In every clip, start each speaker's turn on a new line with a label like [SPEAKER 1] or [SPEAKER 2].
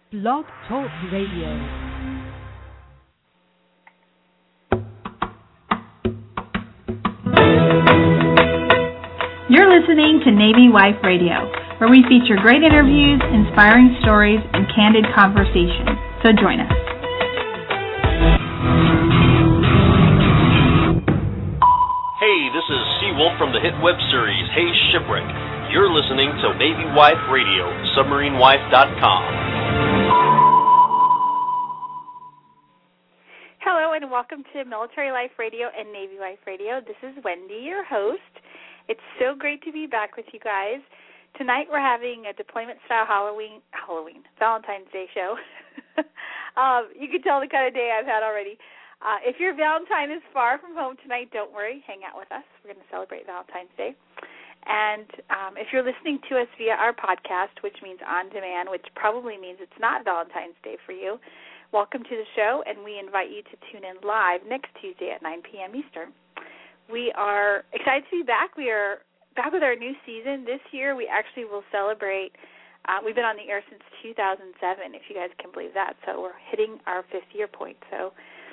[SPEAKER 1] Blog Talk Radio.
[SPEAKER 2] You're listening to Navy Wife Radio, where we feature great interviews, inspiring stories, and candid conversation. So join us.
[SPEAKER 3] Hey, this is Seawolf from the hit web series Hey Shipwreck. You're listening to Navy Wife Radio, submarinewife.com.
[SPEAKER 4] Hello and welcome to Military Life Radio and Navy Wife Radio. This is Wendy, your host. It's so great to be back with you guys. Tonight we're having a deployment-style Valentine's Day show. You can tell the kind of day I've had already. If your Valentine is far from home tonight, don't worry. Hang out with us. We're going to celebrate Valentine's Day. And if you're listening to us via our podcast, which means on demand, which probably means it's not Valentine's Day for you, welcome to the show, and we invite you to tune in live next Tuesday at 9 p.m. Eastern. We are excited to be back. We are back with our new season. This year we actually will celebrate. We've been on the air since 2007, if you guys can believe that. So we're hitting our fifth year point. So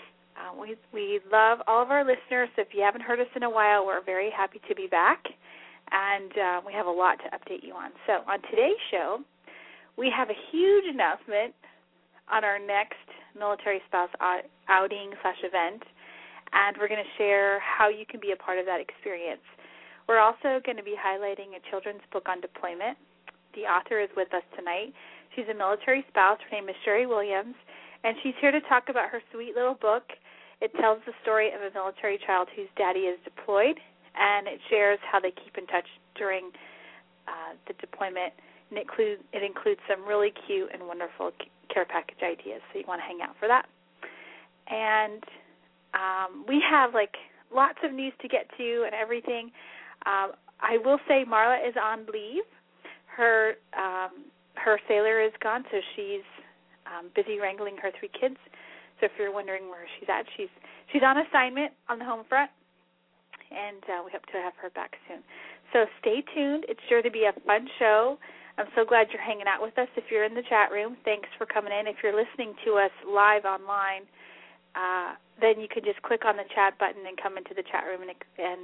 [SPEAKER 4] we love all of our listeners. So if you haven't heard us in a while, we're very happy to be back. And we have a lot to update you on. So on today's show, we have a huge announcement on our next military spouse outing/event, and we're going to share how you can be a part of that experience. We're also going to be highlighting a children's book on deployment. The author is with us tonight. She's a military spouse. Her name is Sherry Williams, and she's here to talk about her sweet little book. It tells the story of a military child whose daddy is deployed, and it shares how they keep in touch during the deployment. And it includes some really cute and wonderful care package ideas, so you want to hang out for that. And we have lots of news to get to and everything. I will say Marla is on leave. Her sailor is gone, so she's busy wrangling her 3 kids. So if you're wondering where she's at, she's on assignment on the home front, and we hope to have her back soon. So stay tuned. It's sure to be a fun show. I'm so glad you're hanging out with us. If you're in the chat room, thanks for coming in. If you're listening to us live online, then you can just click on the chat button and come into the chat room and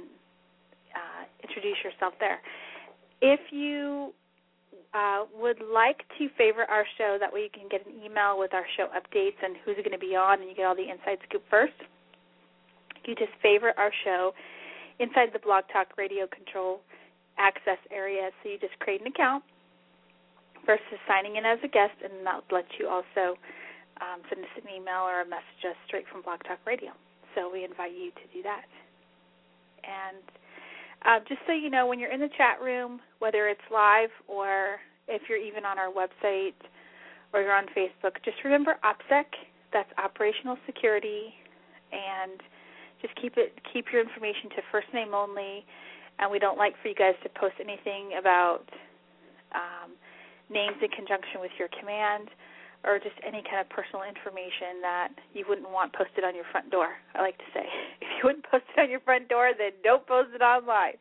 [SPEAKER 4] introduce yourself there. If you would like to favorite our show, that way you can get an email with our show updates and who's going to be on, and you get all the inside scoop first. You just favorite our show inside the Blog Talk Radio Control Access area. So you just create an account versus signing in as a guest, and that will let you also send us an email or a message us straight from Blog Talk Radio. So we invite you to do that. And just so you know, when you're in the chat room, whether it's live or if you're even on our website or you're on Facebook, just remember OPSEC. That's Operational Security, and just keep your information to first name only. And we don't like for you guys to post anything about names in conjunction with your command, or just any kind of personal information that you wouldn't want posted on your front door, I like to say. If you wouldn't post it on your front door, then don't post it online.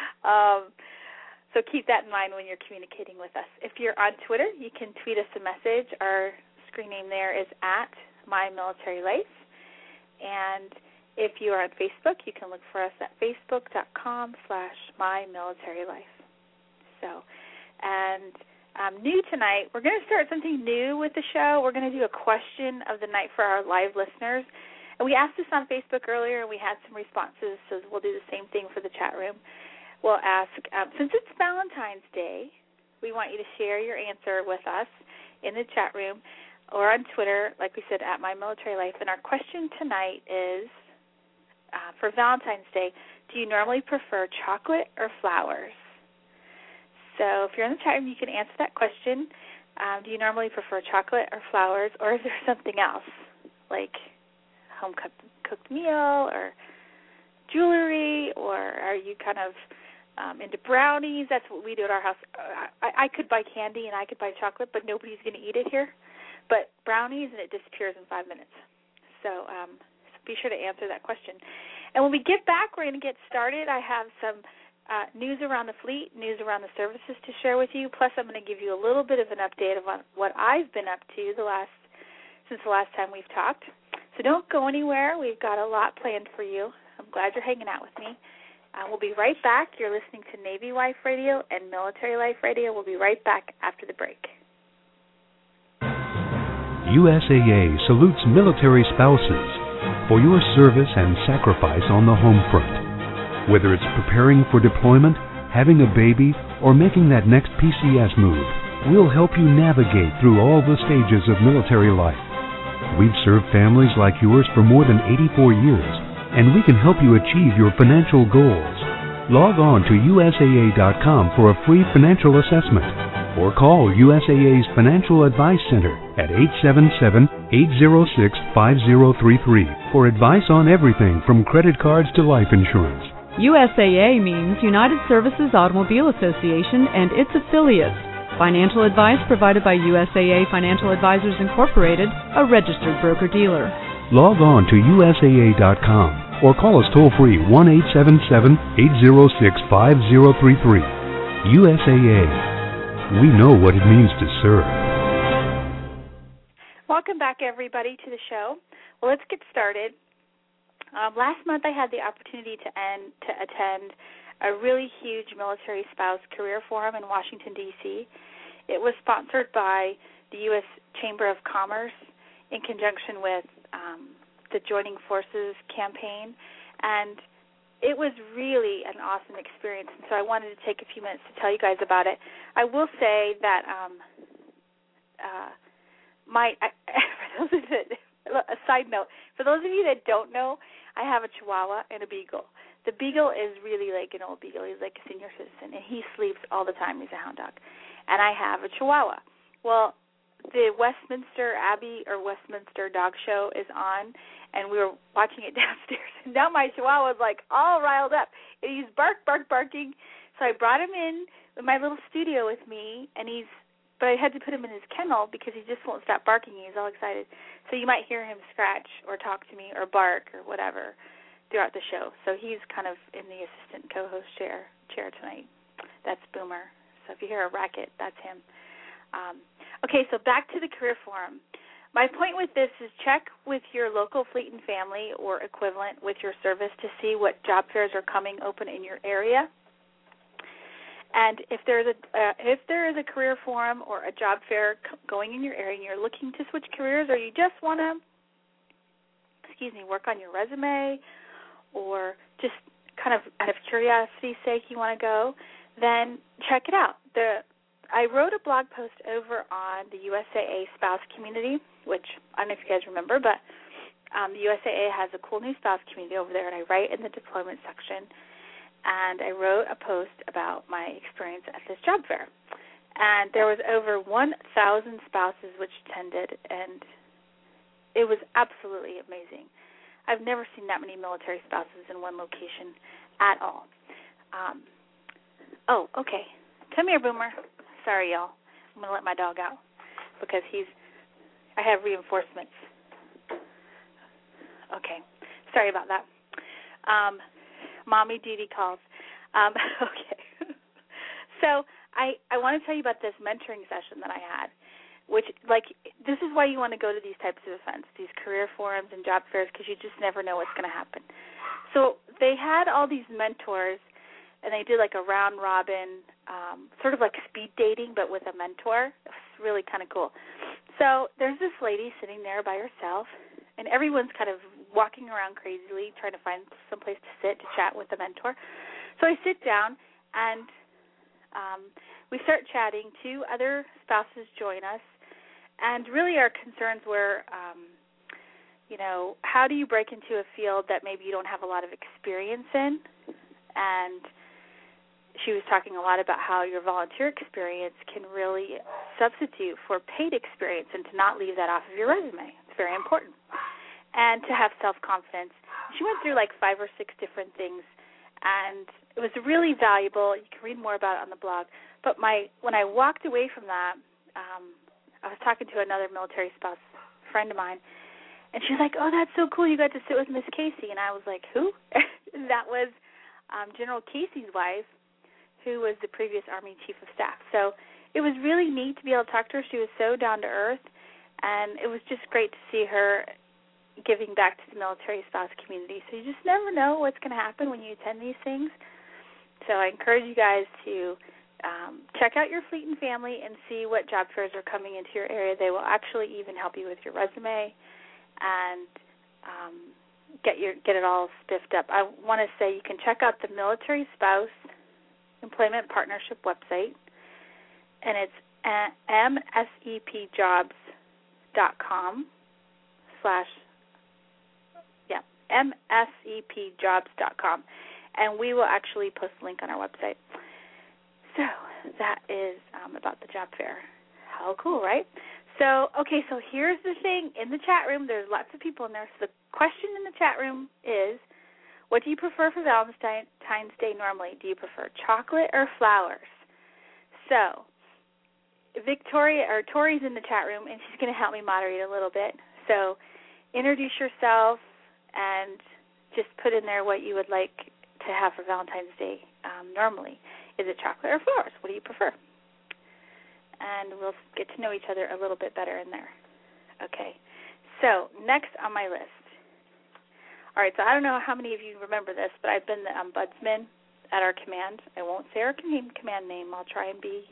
[SPEAKER 4] So keep that in mind when you're communicating with us. If you're on Twitter, you can tweet us a message. Our screen name there is @MyMilitaryLife. And if you are on Facebook, you can look for us at facebook.com/MyMilitaryLife. So, and new tonight, we're going to start something new with the show. We're going to do a question of the night for our live listeners. And we asked this on Facebook earlier, and we had some responses, so we'll do the same thing for the chat room. We'll ask, since it's Valentine's Day, we want you to share your answer with us in the chat room or on Twitter, like we said, @MyMilitaryLife. And our question tonight is, for Valentine's Day, do you normally prefer chocolate or flowers? So if you're in the chat room, you can answer that question. Do you normally prefer chocolate or flowers, or is there something else, like home-cooked meal or jewelry, or are you kind of into brownies? That's what we do at our house. I could buy candy and I could buy chocolate, but nobody's going to eat it here. But brownies, and it disappears in 5 minutes. So be sure to answer that question. And when we get back, we're going to get started. I have some news around the fleet, news around the services to share with you. Plus, I'm going to give you a little bit of an update of what I've been up to since the last time we've talked. So don't go anywhere. We've got a lot planned for you. I'm glad you're hanging out with me. We'll be right back. You're listening to Navy Wife Radio and Military Life Radio. We'll be right back after the break.
[SPEAKER 5] USAA salutes military spouses for your service and sacrifice on the home front. Whether it's preparing for deployment, having a baby, or making that next PCS move, we'll help you navigate through all the stages of military life. We've served families like yours for more than 84 years, and we can help you achieve your financial goals. Log on to USAA.com for a free financial assessment, or call USAA's Financial Advice Center at 877-806-5033 for advice on everything from credit cards to life insurance.
[SPEAKER 1] USAA means United Services Automobile Association and its affiliates. Financial advice provided by USAA Financial Advisors Incorporated, a registered broker-dealer.
[SPEAKER 5] Log on to USAA.com or call us toll-free 1-877-806-5033. USAA. We know what it means to serve.
[SPEAKER 4] Welcome back, everybody, to the show. Well, let's get started. Last month I had the opportunity to attend a really huge military spouse career forum in Washington, D.C. It was sponsored by the U.S. Chamber of Commerce in conjunction with the Joining Forces campaign, and it was really an awesome experience, and so I wanted to take a few minutes to tell you guys about it. I will say that a side note, for those of you that don't know, I have a Chihuahua and a Beagle. The Beagle is really like an old Beagle. He's like a senior citizen, and he sleeps all the time. He's a hound dog. And I have a Chihuahua. Well, the Westminster Abbey or Westminster Dog Show is on, and we were watching it downstairs. And now my Chihuahua's like all riled up. And he's barking. So I brought him in my little studio with me, but I had to put him in his kennel because he just won't stop barking. He's all excited. So you might hear him scratch or talk to me or bark or whatever throughout the show. So he's kind of in the assistant co-host chair tonight. That's Boomer. So if you hear a racket, that's him. Okay, so back to the career forum. My point with this is check with your local fleet and family or equivalent with your service to see what job fairs are coming open in your area. And if there is a career forum or a job fair going in your area and you're looking to switch careers, or you just want to, work on your resume, or just kind of out of curiosity's sake you want to go, then check it out. I wrote a blog post over on the USAA spouse community, which I don't know if you guys remember, but the USAA has a cool new spouse community over there, and I write in the deployment section. And I wrote a post about my experience at this job fair. And there was over 1,000 spouses which attended, and it was absolutely amazing. I've never seen that many military spouses in one location at all. Okay. Come here, Boomer. Sorry, y'all. I'm going to let my dog out because I have reinforcements. Okay. Sorry about that. Mommy duty calls. Okay. So I want to tell you about this mentoring session that I had, which, this is why you want to go to these types of events, these career forums and job fairs, because you just never know what's going to happen. So they had all these mentors, and they did like a round robin, sort of like speed dating, but with a mentor. It was really kind of cool. So there's this lady sitting there by herself, and everyone's kind of walking around crazily trying to find some place to sit to chat with the mentor. So I sit down, and we start chatting. 2 other spouses join us, and really our concerns were, how do you break into a field that maybe you don't have a lot of experience in? And she was talking a lot about how your volunteer experience can really substitute for paid experience and to not leave that off of your resume. It's very important. And to have self-confidence. She went through 5 or 6 different things, and it was really valuable. You can read more about it on the blog. But when I walked away from that, I was talking to another military spouse friend of mine, and she was like, "Oh, that's so cool. You got to sit with Miss Casey." And I was like, "Who?" That was General Casey's wife, who was the previous Army Chief of Staff. So it was really neat to be able to talk to her. She was so down to earth, and it was just great to see her giving back to the military spouse community. So you just never know what's going to happen when you attend these things. So I encourage you guys to check out your Fleet and Family and see what job fairs are coming into your area. They will actually even help you with your resume and get it all spiffed up. I want to say you can check out the Military Spouse Employment Partnership website, and it's msepjobs.com, and we will actually post a link on our website. So that is about the job fair. How cool, right? So here's the thing. In the chat room, there's lots of people in there. So the question in the chat room is, what do you prefer for Valentine's Day normally? Do you prefer chocolate or flowers? So Tori's in the chat room, and she's going to help me moderate a little bit. So introduce yourself and just put in there what you would like to have for Valentine's Day normally. Is it chocolate or flowers? What do you prefer? And we'll get to know each other a little bit better in there. Okay. So next on my list. All right, so I don't know how many of you remember this, but I've been the ombudsman at our command. I won't say our command name. I'll try and be,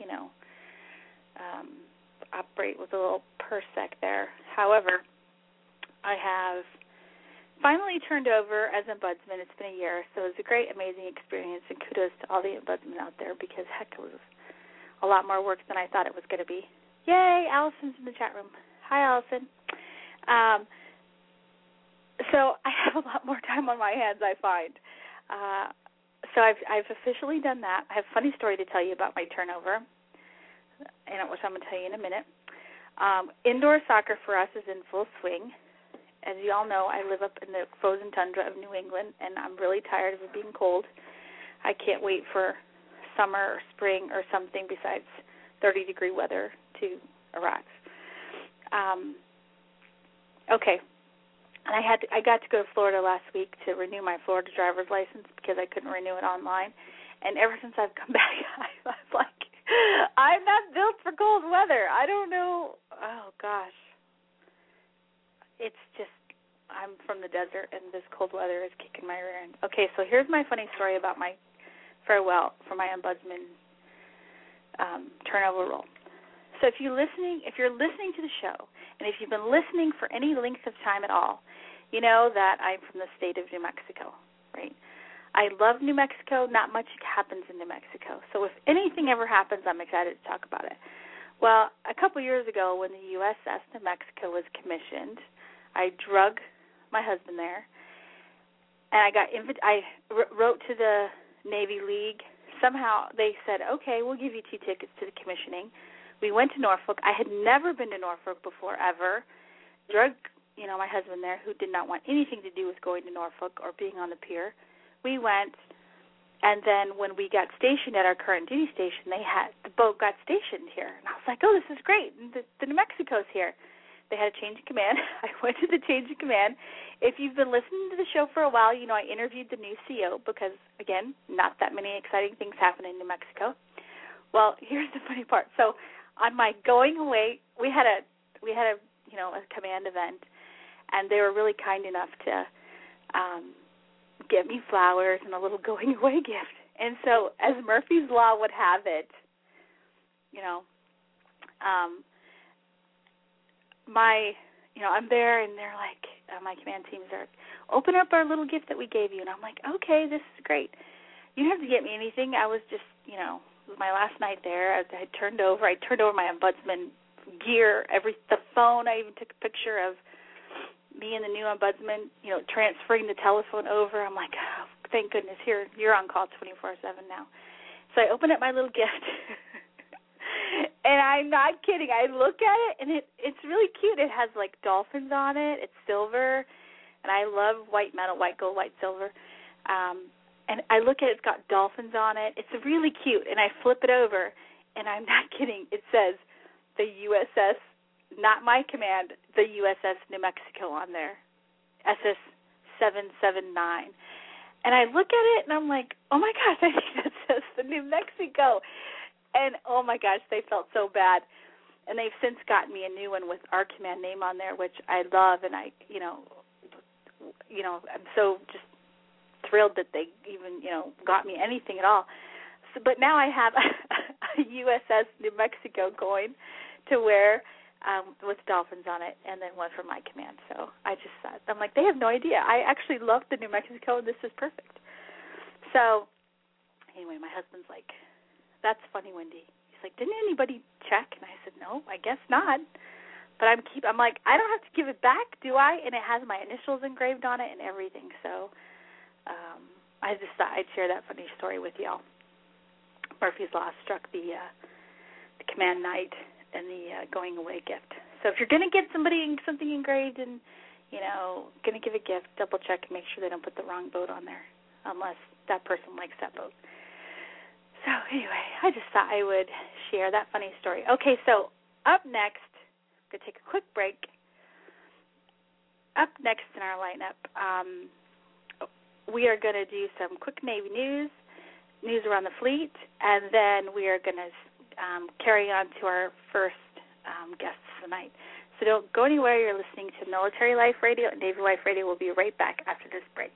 [SPEAKER 4] operate with a little PERSEC there. However, I have finally turned over as ombudsman. It's been a year, so it was a great, amazing experience, and kudos to all the ombudsmen out there because, heck, it was a lot more work than I thought it was going to be. Yay, Allison's in the chat room. Hi, Allison. So I have a lot more time on my hands, I find. So I've officially done that. I have a funny story to tell you about my turnover, which I'm going to tell you in a minute. Indoor soccer for us is in full swing. As you all know, I live up in the frozen tundra of New England, and I'm really tired of it being cold. I can't wait for summer or spring or something besides 30-degree weather to arrive. Okay. And I got to go to Florida last week to renew my Florida driver's license because I couldn't renew it online. And ever since I've come back, I was like, I'm not built for cold weather. I don't know. Oh, gosh. It's just, I'm from the desert, and this cold weather is kicking my rear end. Okay, so here's my funny story about my farewell for my ombudsman turnover role. So if you're listening to the show, and if you've been listening for any length of time at all, you know that I'm from the state of New Mexico, right? I love New Mexico. Not much happens in New Mexico. So if anything ever happens, I'm excited to talk about it. Well, a couple years ago when the USS New Mexico was commissioned, I drug my husband there, and I wrote to the Navy League. Somehow they said, okay, we'll give you 2 tickets to the commissioning. We went to Norfolk. I had never been to Norfolk before, ever. Drug, my husband there, who did not want anything to do with going to Norfolk or being on the pier. We went, and then when we got stationed at our current duty station, the boat got stationed here. And I was like, oh, this is great. The New Mexico's here. They had a change of command. I went to the change of command. If you've been listening to the show for a while, I interviewed the new CO because, again, not that many exciting things happen in New Mexico. Well, here's the funny part. So on my going away, we had a command event, and they were really kind enough to get me flowers and a little going away gift. And so, as Murphy's Law would have it, I'm there, and they're like, my command teams are, open up our little gift that we gave you. And I'm like, okay, this is great. You don't have to get me anything. I was just, it was my last night there. I turned over my ombudsman gear, the phone. I even took a picture of me and the new ombudsman, transferring the telephone over. I'm like, oh, thank goodness, here, you're on call 24/7 now. So I open up my little gift, and I'm not kidding. I look at it, and it's really cute. It has, dolphins on it. It's silver, and I love white metal, white gold, white silver. And I look at it. It's got dolphins on it. It's really cute, and I flip it over, and I'm not kidding. It says the USS, not my command, the USS New Mexico on there, SS 779. And I look at it, and I'm like, oh, my gosh, I think that says USS New Mexico. And, oh, my gosh, they felt so bad. And they've since gotten me a new one with our command name on there, which I love, and I'm so just thrilled that they even, got me anything at all. So, but now I have a USS New Mexico going to wear with dolphins on it, and then one for my command. So I'm like, they have no idea. I actually love the New Mexico, and this is perfect. So anyway, my husband's like, that's funny, Wendy. He's like, didn't anybody check? And I said, no, I guess not. But I'm like, I don't have to give it back, do I? And it has my initials engraved on it and everything. So I just thought I'd share that funny story with y'all. Murphy's Law struck the command night and the going away gift. So if you're going to get somebody something engraved and, going to give a gift, double check and make sure they don't put the wrong boat on there, unless that person likes that boat. So anyway, I just thought I would share that funny story. Okay, so up next, I'm going to take a quick break. Up next in our lineup, we are going to do some quick Navy news around the fleet, and then we are going to carry on to our first guests tonight. So don't go anywhere. You're listening to Military Life Radio and Navy Wife Radio. We'll be right back after this break.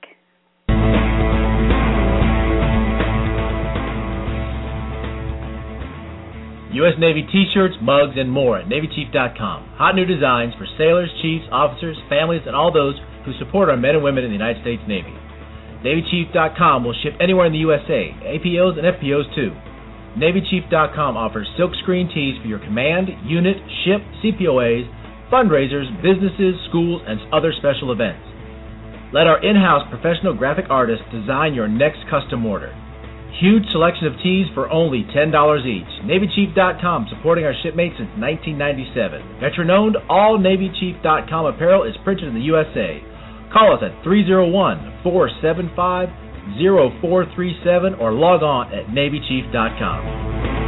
[SPEAKER 6] U.S. Navy T-shirts, mugs, and more at NavyChief.com. Hot new designs for sailors, chiefs, officers, families, and all those who support our men and women in the United States Navy. NavyChief.com will ship anywhere in the USA, APOs and FPOs too. NavyChief.com offers silkscreen tees for your command, unit, ship, CPOAs, fundraisers, businesses, schools, and other special events. Let our in-house professional graphic artists design your next custom order. Huge selection of tees for only $10 each. NavyChief.com, supporting our shipmates since 1997. Veteran-owned, all NavyChief.com apparel is printed in the USA. Call us at 301-475-0437 or log on at NavyChief.com.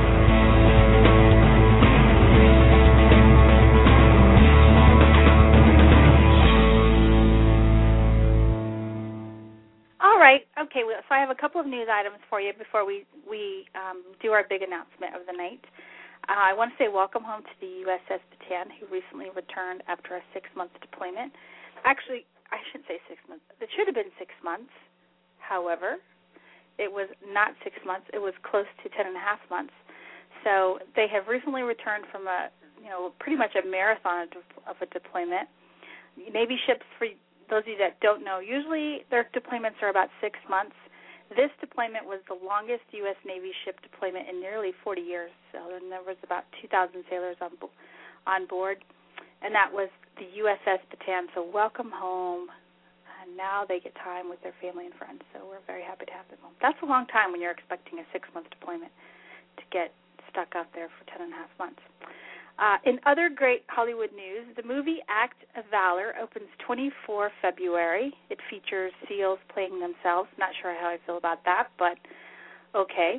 [SPEAKER 4] Okay, so I have a couple of news items for you before we do our big announcement of the night. I want to say welcome home to the USS Bataan, who recently returned after a 6-month deployment. Actually, I shouldn't say 6 months. It should have been 6 months. However, it was not 6 months. It was close to 10.5 months. So they have recently returned from pretty much a marathon of a deployment. Navy ships, for those of you that don't know, usually their deployments are about 6 months. This deployment was the longest U.S. Navy ship deployment in nearly 40 years. So then there was about 2,000 sailors on board, and that was the USS Bataan. So welcome home, and now they get time with their family and friends. So we're very happy to have them home. That's a long time when you're expecting a 6-month deployment to get stuck out there for 10.5 months. In other great Hollywood news, the movie Act of Valor opens 24 February. It features SEALs playing themselves. Not sure how I feel about that, but okay.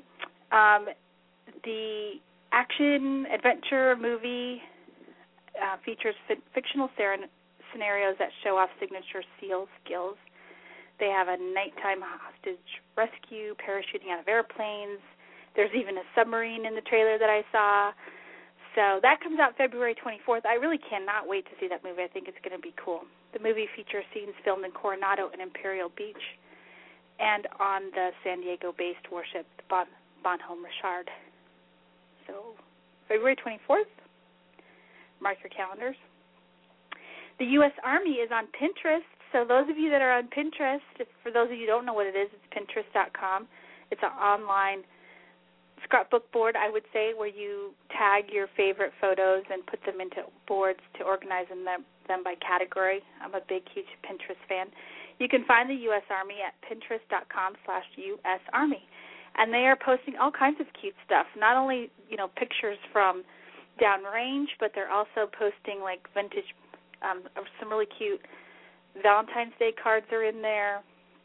[SPEAKER 4] The action-adventure movie features fictional scenarios that show off signature SEAL skills. They have a nighttime hostage rescue, parachuting out of airplanes. There's even a submarine in the trailer that I saw. So that comes out February 24th. I really cannot wait to see that movie. I think it's going to be cool. The movie features scenes filmed in Coronado and Imperial Beach and on the San Diego-based warship, the Bonhomme Richard. So February 24th, mark your calendars. The U.S. Army is on Pinterest. So those of you that are on Pinterest, for those of you who don't know what it is, it's Pinterest.com. It's an online scrapbook board, I would say, where you tag your favorite photos and put them into boards to organize them by category. I'm a big, huge Pinterest fan. You can find the U.S. Army at Pinterest.com/US Army. And they are posting all kinds of cute stuff, not only, pictures from downrange, but they're also posting, like, vintage, some really cute Valentine's Day cards are in there,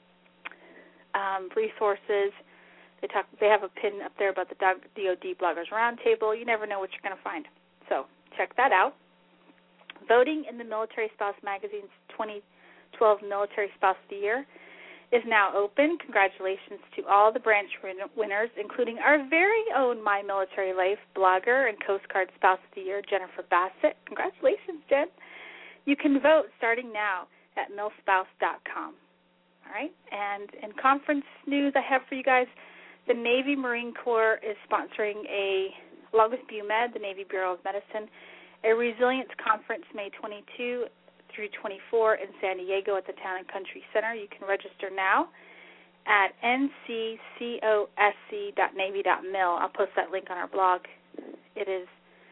[SPEAKER 4] resources. They have a pin up there about the DoD Bloggers Roundtable. You never know what you're going to find. So check that out. Voting in the Military Spouse Magazine's 2012 Military Spouse of the Year is now open. Congratulations to all the branch winners, including our very own My Military Life blogger and Coast Guard Spouse of the Year, Jennifer Bassett. Congratulations, Jen. You can vote starting now at milspouse.com. All right? And in conference news I have for you guys, the Navy Marine Corps is sponsoring, along with BUMED, the Navy Bureau of Medicine, a resilience conference May 22 through 24 in San Diego at the Town and Country Center. You can register now at nccosc.navy.mil. I'll post that link on our blog. It is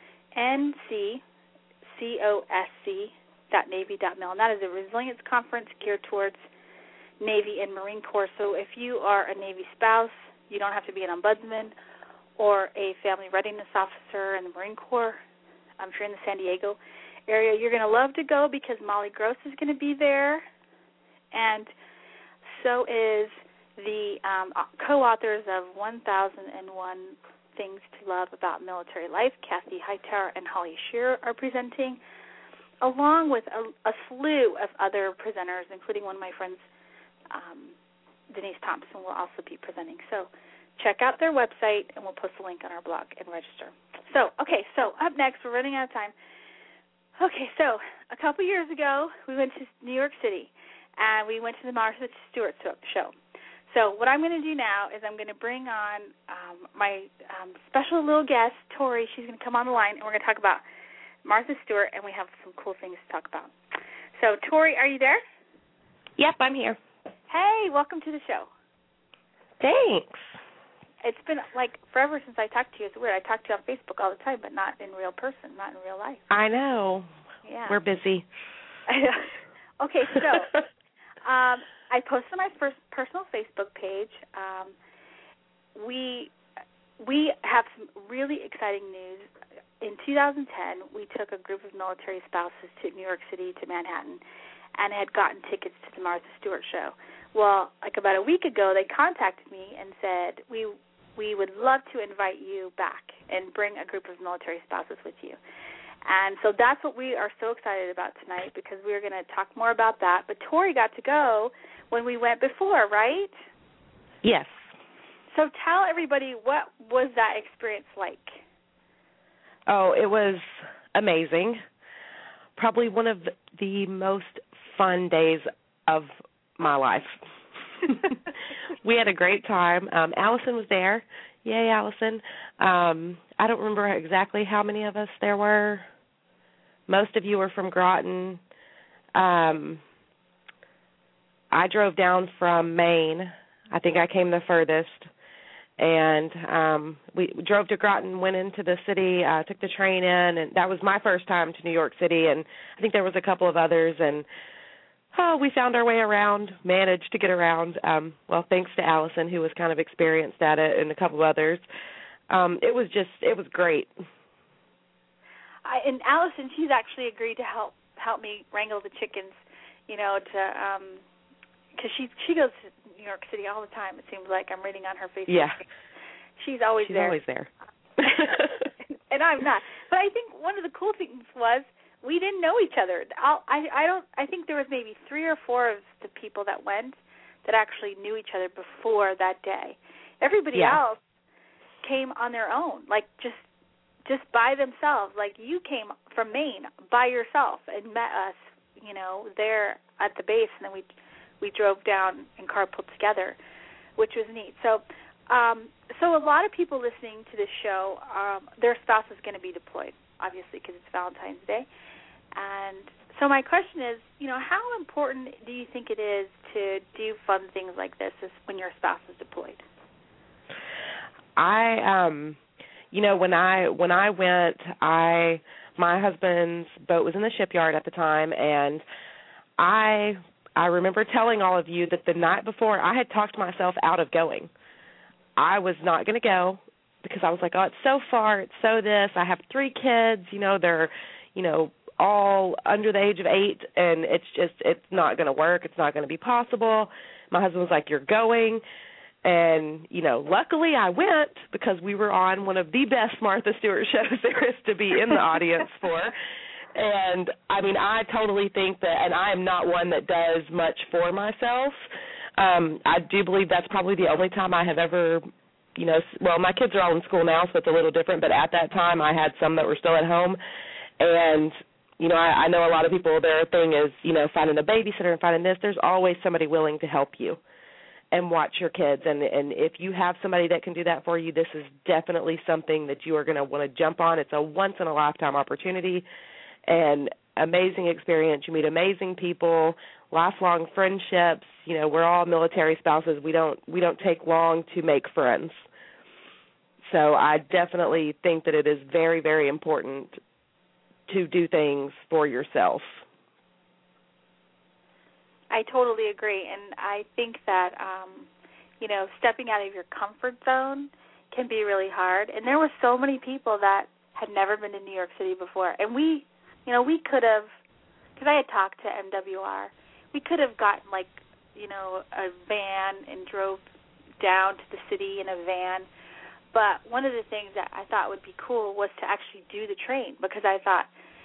[SPEAKER 4] nccosc.navy.mil, and that is a resilience conference geared towards Navy and Marine Corps. So if you are a Navy spouse, you don't have to be an ombudsman or a family readiness officer in the Marine Corps. If you're in the San Diego area, you're going to love to go because Molly Gross is going to be there, and so is the co-authors of 1001 Things to Love About Military Life. Kathy Hightower and Holly Shearer are presenting, along with a slew of other presenters, including one of my friends, Denise Thompson, will also be presenting. So check out their website, and we'll post a link on our blog and register. So up next, we're running out of time. Okay, so a couple years ago, we went to New York City, and we went to the Martha Stewart show. So what I'm going to do now is I'm going to bring on my special little guest, Tori. She's going to come on the line, and we're going to talk about Martha Stewart, and we have some cool things to talk about. So, Tori, are you there?
[SPEAKER 7] Yep, I'm here.
[SPEAKER 4] Hey, welcome to the show.
[SPEAKER 7] Thanks.
[SPEAKER 4] It's been like forever since I talked to you. It's weird. I talk to you on Facebook all the time, but not in real person, not in real life.
[SPEAKER 7] I know.
[SPEAKER 4] Yeah.
[SPEAKER 7] We're busy.
[SPEAKER 4] Okay, so I posted on my personal Facebook page. We have some really exciting news. In 2010, we took a group of military spouses to New York City, to Manhattan, and had gotten tickets to the Martha Stewart show. Well, like about a week ago, they contacted me and said, we would love to invite you back and bring a group of military spouses with you. And so that's what we are so excited about tonight, because we're going to talk more about that. But Tori got to go when we went before, right?
[SPEAKER 7] Yes.
[SPEAKER 4] So tell everybody, what was that experience like?
[SPEAKER 7] Oh, it was amazing. Probably one of the most fun days of my life. We had a great time. Allison was there. Yay, Allison. I don't remember exactly how many of us there were. Most of you were from Groton. I drove down from Maine. I think I came the furthest. And we drove to Groton, went into the city, took the train in, and that was my first time to New York City, and I think there was a couple of others, and we found our way around, managed to get around. Well, thanks to Allison, who was kind of experienced at it, and a couple of others. It was great.
[SPEAKER 4] And Allison, she's actually agreed to help me wrangle the chickens, because she goes to New York City all the time. It seems like I'm reading on her Facebook.
[SPEAKER 7] Yeah.
[SPEAKER 4] She's always there.
[SPEAKER 7] She's always there.
[SPEAKER 4] And I'm not. But I think one of the cool things was we didn't know each other. I think there was maybe 3 or 4 of the people that went that actually knew each other before that day. Everybody else came on their own, like just by themselves. Like you came from Maine by yourself and met us, there at the base, and then we drove down and carpooled together, which was neat. So a lot of people listening to this show, their spouse is going to be deployed, obviously, because it's Valentine's Day. And so my question is, how important do you think it is to do fun things like this when your spouse is deployed?
[SPEAKER 7] When I went, my husband's boat was in the shipyard at the time, and I remember telling all of you that the night before I had talked myself out of going. I was not going to go because I was like, oh, it's so far, it's so this. I have 3 kids, they're, all under the age of 8, and it's not going to work. It's not going to be possible. My husband was like, you're going. And, luckily I went because we were on one of the best Martha Stewart shows there is to be in the audience for. And, I totally think that, and I am not one that does much for myself. I do believe that's probably the only time I have ever, well, my kids are all in school now, so it's a little different, but at that time I had some that were still at home. And, I know a lot of people, their thing is, finding a babysitter and finding this. There's always somebody willing to help you and watch your kids. And if you have somebody that can do that for you, this is definitely something that you are going to want to jump on. It's a once-in-a-lifetime opportunity and amazing experience. You meet amazing people, lifelong friendships. We're all military spouses. We don't take long to make friends. So I definitely think that it is very, very important to do things for yourself.
[SPEAKER 4] I totally agree, and I think that, stepping out of your comfort zone can be really hard. And there were so many people that had never been to New York City before, and we could have, because I had talked to MWR, we could have gotten, a van and drove down to the city in a van. But one of the things that I thought would be cool was to actually do the train, because I thought,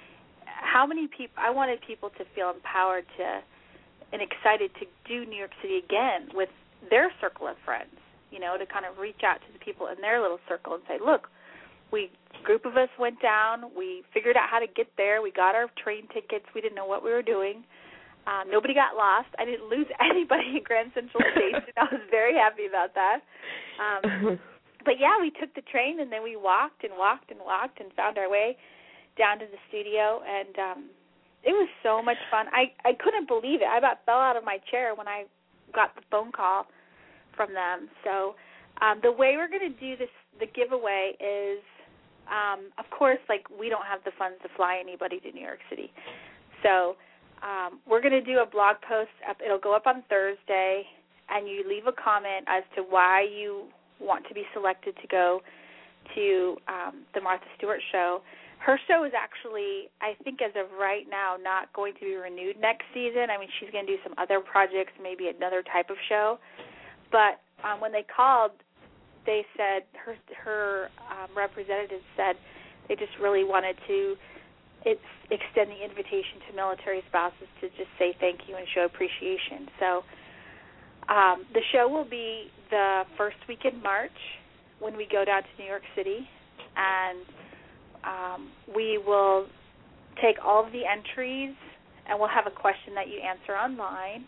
[SPEAKER 4] I wanted people to feel empowered and excited to do New York City again with their circle of friends, to kind of reach out to the people in their little circle and say, look, a group of us went down, we figured out how to get there, we got our train tickets, we didn't know what we were doing. Nobody got lost. I didn't lose anybody in Grand Central Station. I was very happy about that. But, yeah, we took the train, and then we walked and walked and walked and found our way down to the studio, and it was so much fun. I couldn't believe it. I about fell out of my chair when I got the phone call from them. So the way we're going to do this, the giveaway is, of course, we don't have the funds to fly anybody to New York City. So we're going to do a blog post. It'll go up on Thursday, and you leave a comment as to why you want to be selected to go to the Martha Stewart show. Her show is actually, I think as of right now, not going to be renewed next season. I mean, she's going to do some other projects, maybe another type of show. But when they called, they said, her representative said they just really wanted to extend the invitation to military spouses to just say thank you and show appreciation. So the show will be the first week in March when we go down to New York City, and we will take all of the entries, and we'll have a question that you answer online,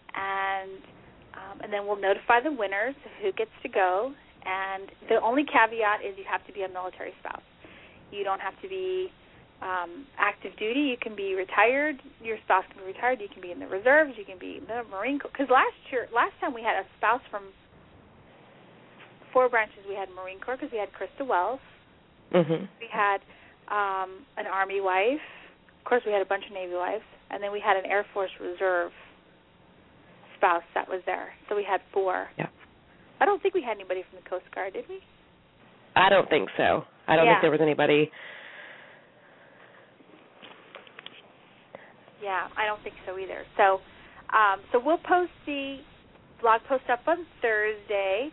[SPEAKER 4] and then we'll notify the winners of who gets to go. And the only caveat is you have to be a military spouse. You don't have to be active duty. You can be retired. Your spouse can be retired. You can be in the reserves. You can be in the Marine Corps. Because last time we had a spouse from 4 branches. We had Marine Corps because we had Krista Wells. Mm-hmm. We had an Army wife. Of course, we had a bunch of Navy wives. And then we had an Air Force Reserve spouse that was there. So we had 4. Yeah. I don't think we had anybody from the Coast Guard, did we?
[SPEAKER 7] I don't think so. I don't think there was anybody.
[SPEAKER 4] Yeah, I don't think so either. So so we'll post the blog post up on Thursday,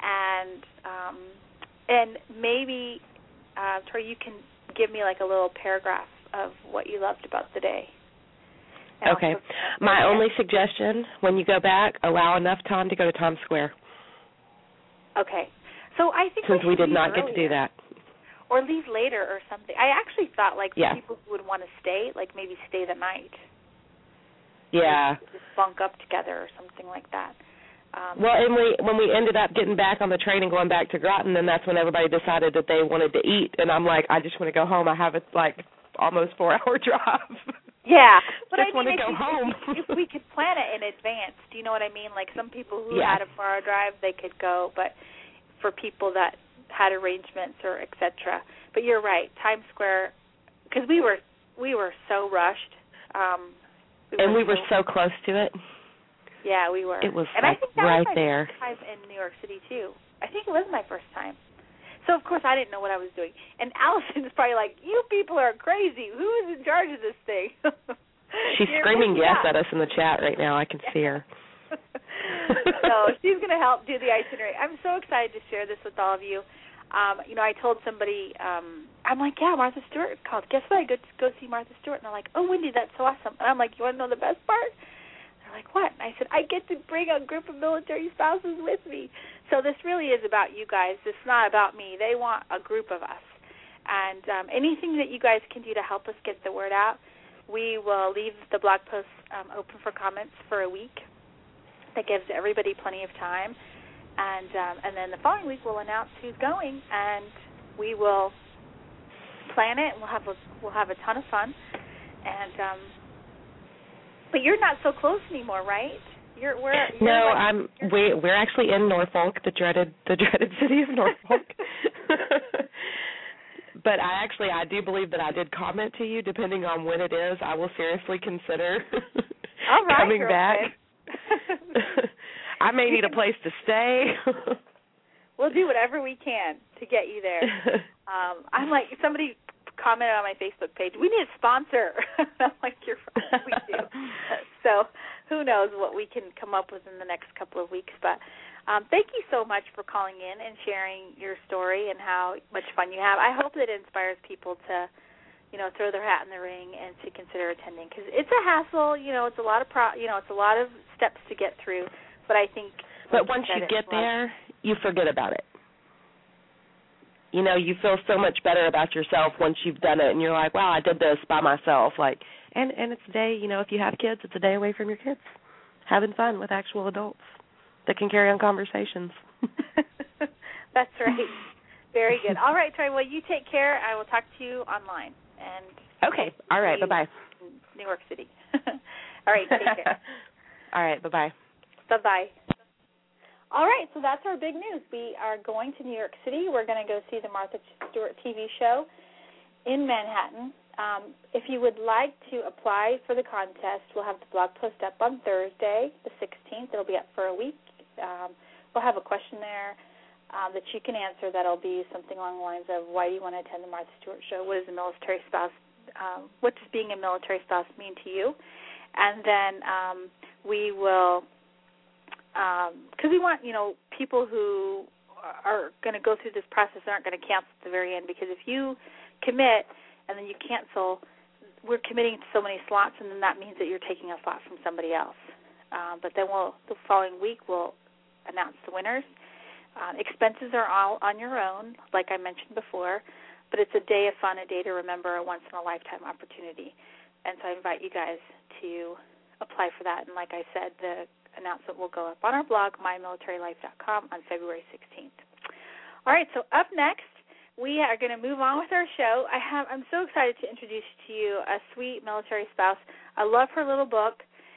[SPEAKER 4] and maybe, Tori, you can give me like a little paragraph of what you loved about the day.
[SPEAKER 7] Okay. My only suggestion, when you go back, allow enough time to go to Times Square.
[SPEAKER 4] Okay. So I think
[SPEAKER 7] since we did not
[SPEAKER 4] earlier,
[SPEAKER 7] get to do that.
[SPEAKER 4] Or leave later or something. I actually thought people who would want to stay, maybe stay the night.
[SPEAKER 7] Yeah.
[SPEAKER 4] Just bunk up together or something like that.
[SPEAKER 7] Well, and when we ended up getting back on the train and going back to Groton, then that's when everybody decided that they wanted to eat. And I'm like, I just want to go home. I have a almost 4-hour drive.
[SPEAKER 4] Yeah, but
[SPEAKER 7] I just want to go home.
[SPEAKER 4] If we could plan it in advance, do you know what I mean? Like some people who had a 4-hour drive, they could go, but for people that had arrangements or et cetera. But you're right, Times Square, because we were so rushed.
[SPEAKER 7] We were so close to it.
[SPEAKER 4] Yeah, we were.
[SPEAKER 7] It was
[SPEAKER 4] and I think that
[SPEAKER 7] right
[SPEAKER 4] was my
[SPEAKER 7] there.
[SPEAKER 4] first time in New York City too. I think it was my first time. So, of course, I didn't know what I was doing. And Allison's probably like, you people are crazy. Who is in charge of this thing?
[SPEAKER 7] She's screaming yes at us in the chat right now. I can see her.
[SPEAKER 4] So she's going to help do the itinerary. I'm so excited to share this with all of you. I told somebody, I'm like, yeah, Martha Stewart called. Guess what? I go see Martha Stewart. And they're like, oh, Wendy, that's so awesome. And I'm like, you want to know the best part? They're they're like, what? And I said, I get to bring a group of military spouses with me. So this really is about you guys. It's not about me. They want a group of us. And anything that you guys can do to help us get the word out, we will leave the blog post open for comments for a week. That gives everybody plenty of time. And then the following week we'll announce who's going, and we will plan it, and we'll have a ton of fun. And but you're not so close anymore, right?
[SPEAKER 7] We're actually in Norfolk, the dreaded city of Norfolk. But I do believe that I did comment to you. Depending on when it is, I will seriously consider coming back. I may need a place to stay.
[SPEAKER 4] We'll do whatever we can to get you there. I'm like, somebody commented on my Facebook page, we need a sponsor. I'm like, you're right, we do. So who knows what we can come up with in the next couple of weeks. But thank you so much for calling in and sharing your story and how much fun you have. I hope that it inspires people to, throw their hat in the ring and to consider attending, because it's a hassle. It's a lot of it's a lot of steps to get through. But I think,
[SPEAKER 7] but once you get there, you forget about it. You feel so much better about yourself once you've done it, and you're like, wow, I did this by myself. And it's a day, if you have kids, it's a day away from your kids, having fun with actual adults that can carry on conversations.
[SPEAKER 4] That's right. Very good. All right, Troy, well, you take care. I will talk to you online.
[SPEAKER 7] Okay. All right. Bye-bye.
[SPEAKER 4] New York City. All right. Take care.
[SPEAKER 7] All right. Bye-bye.
[SPEAKER 4] Bye-bye. All right, so that's our big news. We are going to New York City. We're going to go see the Martha Stewart TV show in Manhattan. If you would like to apply for the contest, we'll have the blog post up on Thursday, the 16th. It'll be up for a week. We'll have a question there that you can answer that'll be something along the lines of, why do you want to attend the Martha Stewart show? What is a military spouse? What does being a military spouse mean to you? And then we will... because we want, people who are going to go through this process aren't going to cancel at the very end, because if you commit and then you cancel, we're committing to so many slots, and then that means that you're taking a slot from somebody else. But then the following week we'll announce the winners. Expenses are all on your own, like I mentioned before, but it's a day of fun, a day to remember, a once-in-a-lifetime opportunity. And so I invite you guys to apply for that. And like I said, the announcement will go up on our blog, mymilitarylife.com, on February 16th. All right, so up next, we are going to move on with our show. I'm so excited to introduce to you a sweet military spouse. I love her little book.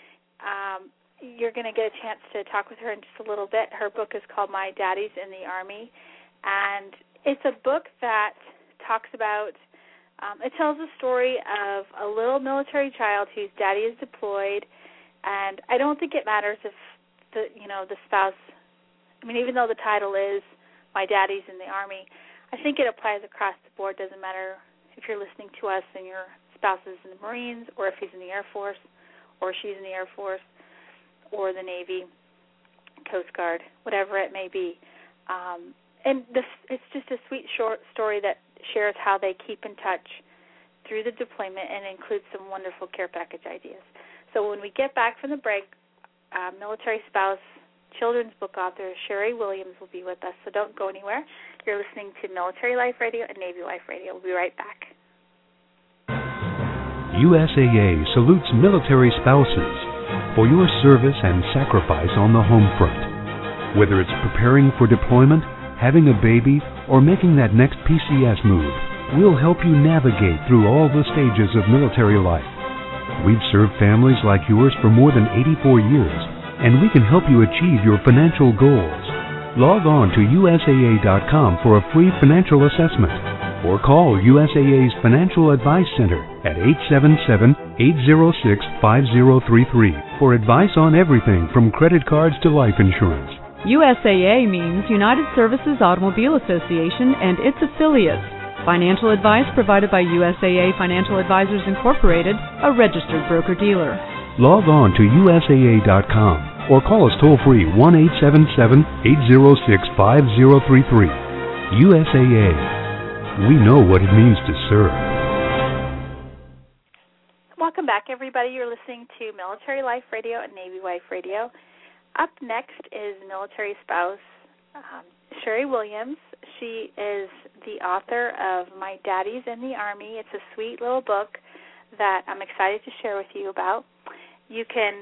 [SPEAKER 4] You're going to get a chance to talk with her in just a little bit. Her book is called My Daddy's in the Army, and it's a book that talks about, it tells the story of a little military child whose daddy is deployed. And I don't think it matters if the spouse, even though the title is My Daddy's in the Army, I think it applies across the board. Doesn't matter if you're listening to us and your spouse is in the Marines, or if he's in the Air Force, or she's in the Air Force, or the Navy, Coast Guard, whatever it may be. And it's just a sweet short story that shares how they keep in touch through the deployment, and includes some wonderful care package ideas. So when we get back from the break, military spouse, children's book author Sherry Williams will be with us, so don't go anywhere. You're listening to Military Life Radio and Navy Life Radio. We'll be right back.
[SPEAKER 5] USAA salutes military spouses for your service and sacrifice on the home front. Whether it's preparing for deployment, having a baby, or making that next PCS move, we'll help you navigate through all the stages of military life. We've served families like yours for more than 84 years, and we can help you achieve your financial goals. Log on to USAA.com for a free financial assessment, or call USAA's Financial Advice Center at 877-806-5033 for advice on everything from credit cards to life insurance.
[SPEAKER 1] USAA means United Services Automobile Association and its affiliates. Financial advice provided by USAA Financial Advisors Incorporated, a registered broker-dealer.
[SPEAKER 5] Log on to USAA.com or call us toll-free 1-877-806-5033. USAA. We know what it means to serve.
[SPEAKER 4] Welcome back, everybody. You're listening to Military Life Radio and Navy Wife Radio. Up next is military spouse Sherry Williams. She is the author of My Daddy's in the Army. It's a sweet little book that I'm excited to share with you about. You can,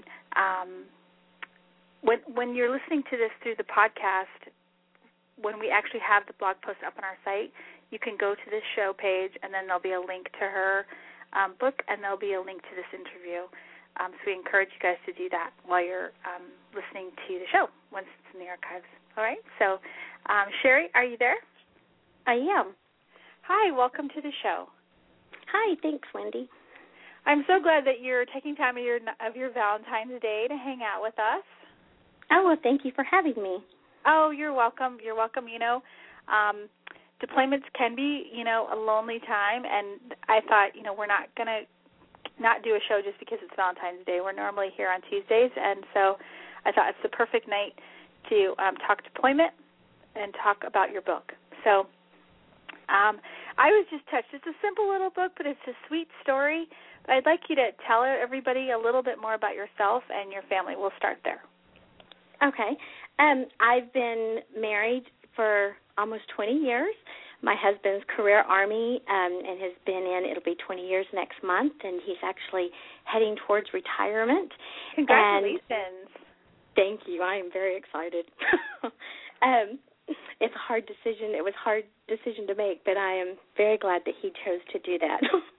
[SPEAKER 4] when you're listening to this through the podcast, when we actually have the blog post up on our site, you can go to this show page, and then there'll be a link to her book, and there'll be a link to this interview. So we encourage you guys to do that while you're listening to the show once it's in the archives. All right? So, Sherry, are you there?
[SPEAKER 8] I am.
[SPEAKER 4] Hi, welcome to the show.
[SPEAKER 8] Hi, thanks, Wendy.
[SPEAKER 4] I'm so glad that you're taking time of your Valentine's Day to hang out with us.
[SPEAKER 8] Oh, well, thank you for having me.
[SPEAKER 4] Oh, you're welcome. You're welcome. Deployments can be, a lonely time, and I thought, we're not going to not do a show just because it's Valentine's Day. We're normally here on Tuesdays, and so I thought it's the perfect night to talk deployment and talk about your book. So I was just touched. It's a simple little book, but it's a sweet story. But I'd like you to tell everybody a little bit more about yourself and your family. We'll start there.
[SPEAKER 8] Okay. I've been married for almost 20 years. My husband's career Army and has been it'll be 20 years next month, and he's actually heading towards retirement.
[SPEAKER 4] Congratulations.
[SPEAKER 8] And thank you. I am very excited. It's a hard decision. It was a hard decision to make, but I am very glad that he chose to do that.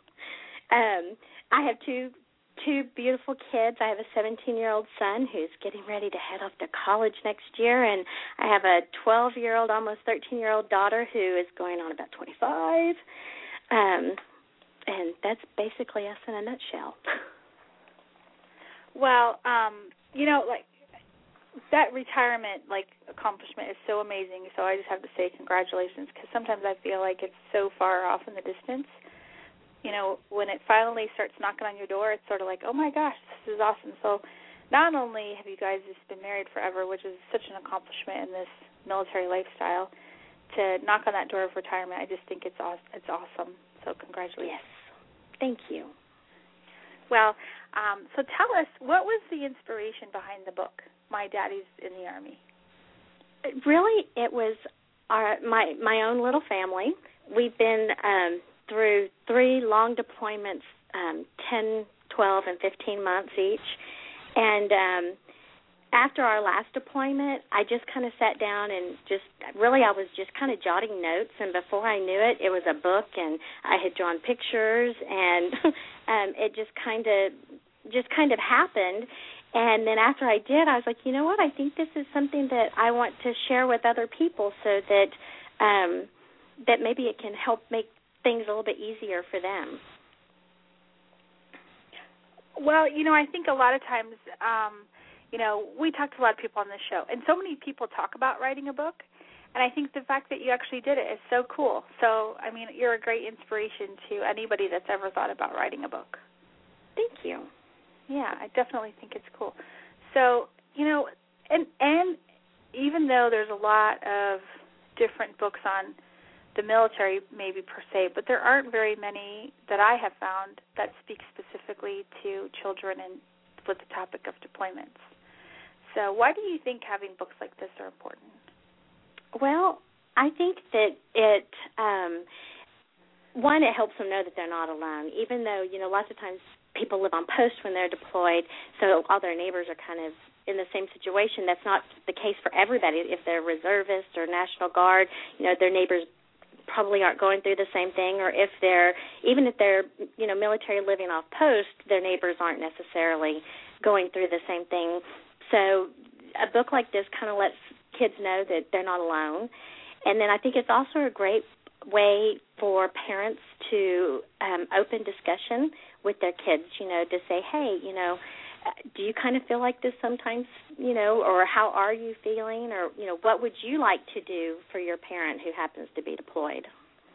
[SPEAKER 8] I have two beautiful kids. I have a 17-year-old son who's getting ready to head off to college next year, and I have a 12-year-old, almost 13-year-old daughter who is going on about 25. And that's basically us in a nutshell.
[SPEAKER 4] Well, that retirement, accomplishment is so amazing. So I just have to say congratulations, because sometimes I feel like it's so far off in the distance. When it finally starts knocking on your door, it's sort of like, oh, my gosh, this is awesome. So not only have you guys just been married forever, which is such an accomplishment in this military lifestyle, to knock on that door of retirement, I just think it's awesome. So congratulations.
[SPEAKER 8] Yes. Thank you.
[SPEAKER 4] Well, so tell us, what was the inspiration behind the book, My Daddy's in the Army?
[SPEAKER 8] Really, it was my own little family. We've been through 3 long deployments, 10, 12, and 15 months each. And after our last deployment, I just kind of sat down and I was just kind of jotting notes. And before I knew it, it was a book, and I had drawn pictures, and it just kind of happened. And then after I did, I was like, you know what? I think this is something that I want to share with other people, so that that maybe it can help make things a little bit easier for them.
[SPEAKER 4] Well, I think a lot of times, we talk to a lot of people on this show, and so many people talk about writing a book, and I think the fact that you actually did it is so cool. So, you're a great inspiration to anybody that's ever thought about writing a book.
[SPEAKER 8] Thank you.
[SPEAKER 4] Yeah, I definitely think it's cool. So, and even though there's a lot of different books on the military, maybe per se, but there aren't very many that I have found that speak specifically to children and with the topic of deployments. So why do you think having books like this are important?
[SPEAKER 8] Well, I think that it helps them know that they're not alone, even though, lots of times people live on post when they're deployed, so all their neighbors are kind of in the same situation. That's not the case for everybody. If they're reservists or National Guard, their neighbors probably aren't going through the same thing, or if they're military living off post, their neighbors aren't necessarily going through the same thing. So a book like this kind of lets kids know that they're not alone. And then I think it's also a great way for parents to open discussion with their kids, to say, hey, do you kind of feel like this sometimes, or how are you feeling, or, what would you like to do for your parent who happens to be deployed?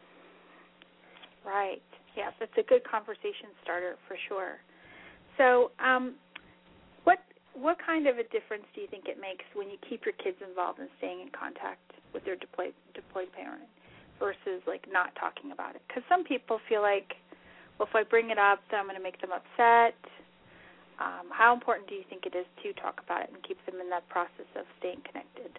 [SPEAKER 4] Right. Yes, it's a good conversation starter for sure. So what kind of a difference do you think it makes when you keep your kids involved in staying in contact with their deployed parent versus, not talking about it? Because some people feel like well, if I bring it up, then I'm going to make them upset. How important do you think it is to talk about it and keep them in that process of staying connected?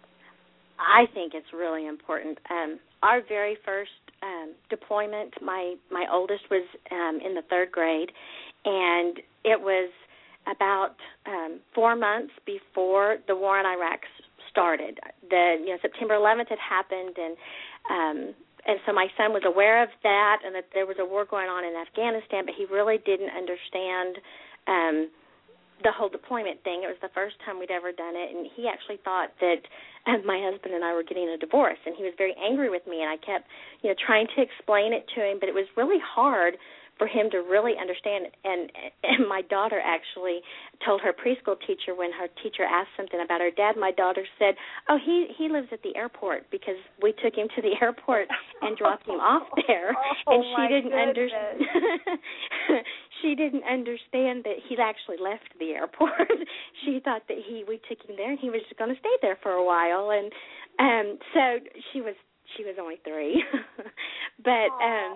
[SPEAKER 8] I think it's really important. Our very first deployment, my oldest was in the 3rd grade, and it was about 4 months before the war in Iraq started. September 11th had happened, and so my son was aware of that and that there was a war going on in Afghanistan, but he really didn't understand the whole deployment thing. It was the first time we'd ever done it, and he actually thought that my husband and I were getting a divorce, and he was very angry with me, and I kept, trying to explain it to him, but it was really hard for him to really understand. And my daughter actually told her preschool teacher when her teacher asked something about her dad, my daughter said, oh, he lives at the airport because we took him to the airport and dropped him off there. And she didn't understand. She didn't understand that he'd actually left the airport. She thought that we took him there and he was just going to stay there for a while. And so she was only 3. But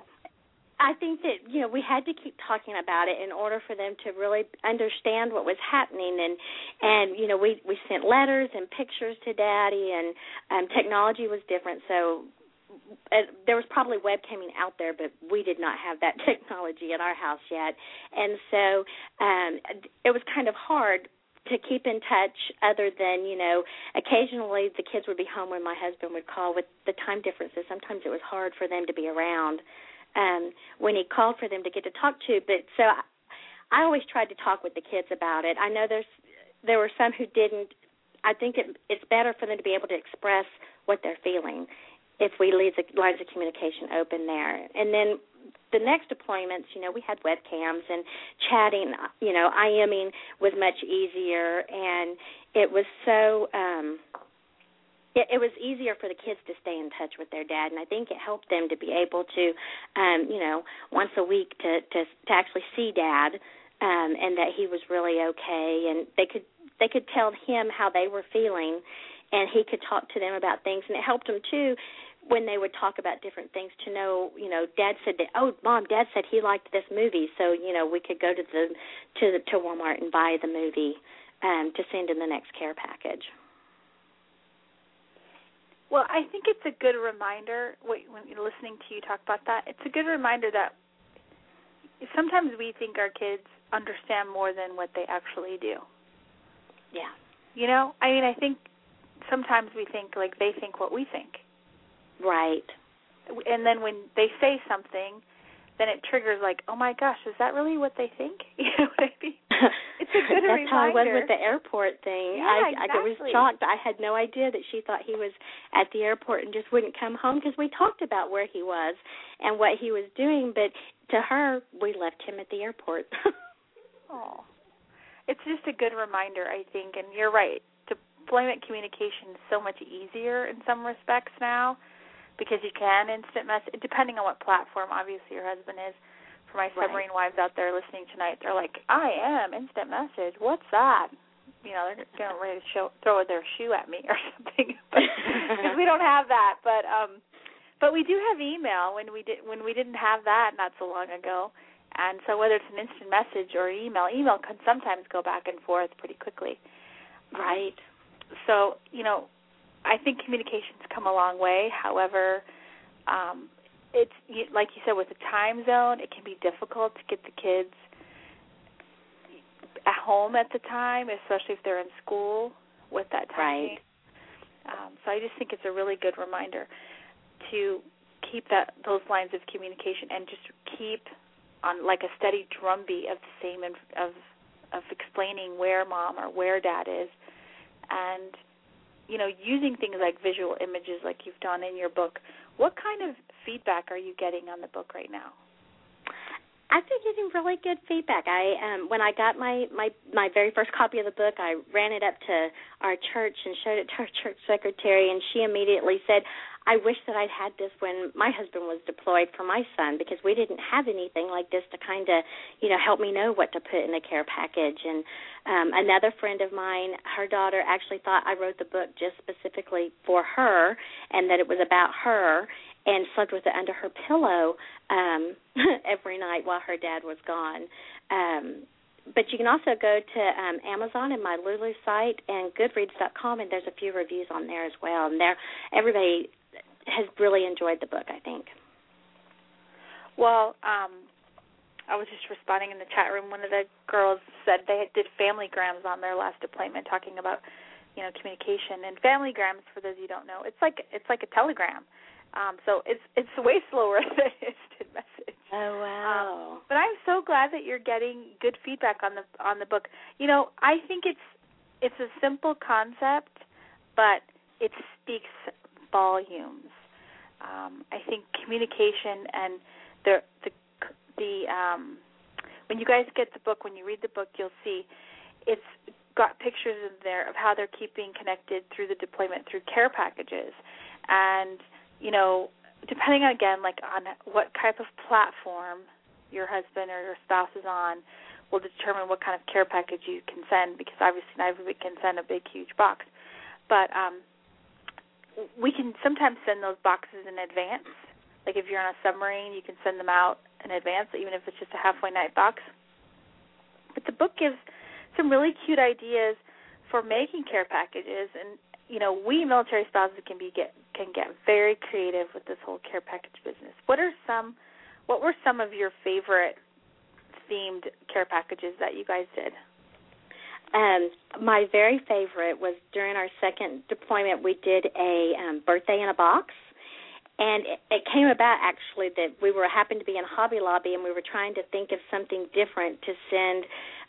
[SPEAKER 8] I think that, we had to keep talking about it in order for them to really understand what was happening. And we sent letters and pictures to Daddy, and technology was different. So there was probably webcamming out there, but we did not have that technology in our house yet. And so it was kind of hard to keep in touch other than, occasionally the kids would be home when my husband would call. With the time differences, sometimes it was hard for them to be around when he called for them to get to talk to. But so I always tried to talk with the kids about it. I know there were some who didn't. I think it's better for them to be able to express what they're feeling if we leave the lines of communication open there. And then the next deployments, we had webcams and chatting, IMing was much easier, and it was so it was easier for the kids to stay in touch with their dad, and I think it helped them to be able to, once a week to actually see Dad, and that he was really okay, and they could tell him how they were feeling, and he could talk to them about things, and it helped them too when they would talk about different things to know, Dad said that, oh, Mom, Dad said he liked this movie, so we could go to Walmart and buy the movie to send in the next care package.
[SPEAKER 4] Well, I think it's a good reminder, when you're listening to you talk about that, it's a good reminder that sometimes we think our kids understand more than what they actually do.
[SPEAKER 8] Yeah.
[SPEAKER 4] I think sometimes we think like they think what we think.
[SPEAKER 8] Right.
[SPEAKER 4] And then when they say something, then it triggers like, oh, my gosh, is that really what they think? You know what I mean? It's a good reminder.
[SPEAKER 8] That's how I was with the airport thing.
[SPEAKER 4] Yeah,
[SPEAKER 8] I was shocked. I had no idea that she thought he was at the airport and just wouldn't come home because we talked about where he was and what he was doing, but to her, we left him at the airport.
[SPEAKER 4] Oh. It's just a good reminder, I think, and you're right. Deployment communication is so much easier in some respects now because you can instant message, depending on what platform, obviously, your husband is. For my submarine wives out there listening tonight, they're like, I am instant message. What's that? They're getting ready to throw their shoe at me or something because we don't have that. But we do have email when we didn't have that not so long ago. And so whether it's an instant message or email can sometimes go back and forth pretty quickly.
[SPEAKER 8] Right.
[SPEAKER 4] So, I think communication's come a long way. However, it's like you said, with the time zone, it can be difficult to get the kids at home at the time, especially if they're in school with that time.
[SPEAKER 8] Right.
[SPEAKER 4] So I just think it's a really good reminder to keep those lines of communication and just keep on like a steady drumbeat of the same of explaining where Mom or where Dad is, and using things like visual images like you've done in your book. What kind of feedback are you getting on the book right now?
[SPEAKER 8] I've been getting really good feedback. When I got my very first copy of the book, I ran it up to our church and showed it to our church secretary, and she immediately said, I wish that I'd had this when my husband was deployed for my son because we didn't have anything like this to kind of, help me know what to put in the care package. And another friend of mine, her daughter actually thought I wrote the book just specifically for her and that it was about her. and slept with it under her pillow every night while her dad was gone. But you can also go to Amazon and my Lulu site and Goodreads.com, and there's a few reviews on there as well. And everybody has really enjoyed the book, I think.
[SPEAKER 4] Well, I was just responding in the chat room. One of the girls said they did familygrams on their last deployment, talking about, communication. And familygrams, for those of you who don't know, it's like a telegram. So it's way slower than instant message.
[SPEAKER 8] Oh wow!
[SPEAKER 4] But I'm so glad that you're getting good feedback on the book. I think it's a simple concept, but it speaks volumes. I think communication and the when you guys get the book, when you read the book, you'll see it's got pictures in there of how they're keeping connected through the deployment through care packages, and depending on what type of platform your husband or your spouse is on, will determine what kind of care package you can send, because obviously not everybody can send a big, huge box. But we can sometimes send those boxes in advance. Like if you're on a submarine, you can send them out in advance, even if it's just a halfway night box. But the book gives some really cute ideas for making care packages, and we military spouses can get very creative with this whole care package business. What were some of your favorite themed care packages that you guys did?
[SPEAKER 8] My very favorite was during our second deployment. We did a birthday in a box, and it came about actually that we happened to be in Hobby Lobby, and we were trying to think of something different to send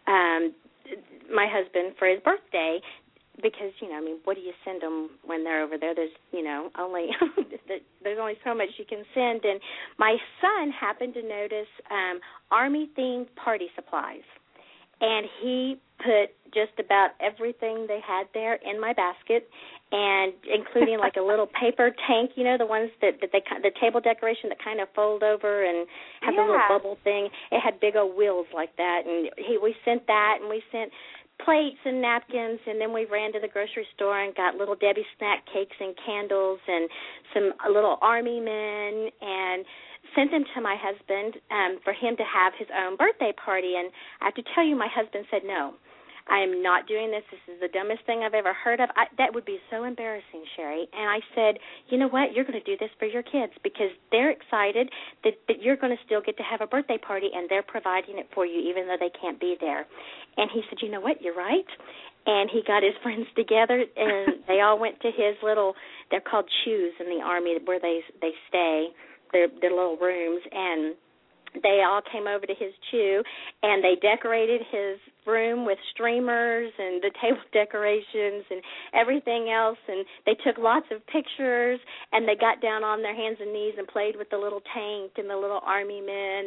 [SPEAKER 8] my husband for his birthday. Because, what do you send them when they're over there? There's, only there's only so much you can send. And my son happened to notice Army-themed party supplies. And he put just about everything they had there in my basket, and including like a little paper tank, the ones that the table decoration that kind of fold over and have a little bubble thing. It had big old wheels like that. And we sent that, and we sent plates and napkins, and then we ran to the grocery store and got Little Debbie snack cakes and candles and some little Army men, and sent them to my husband for him to have his own birthday party. And I have to tell you, my husband said, no, I am not doing this. This is the dumbest thing I've ever heard of. That would be so embarrassing, Sherry. And I said, you know what, you're going to do this for your kids, because they're excited that you're going to still get to have a birthday party, and they're providing it for you even though they can't be there. And he said, you know what, you're right. And he got his friends together, and they all went to his little, they're called chews in the Army where they stay, their little rooms, and they all came over to his chew, and they decorated his room with streamers and the table decorations and everything else, and they took lots of pictures, and they got down on their hands and knees and played with the little tank and the little Army men,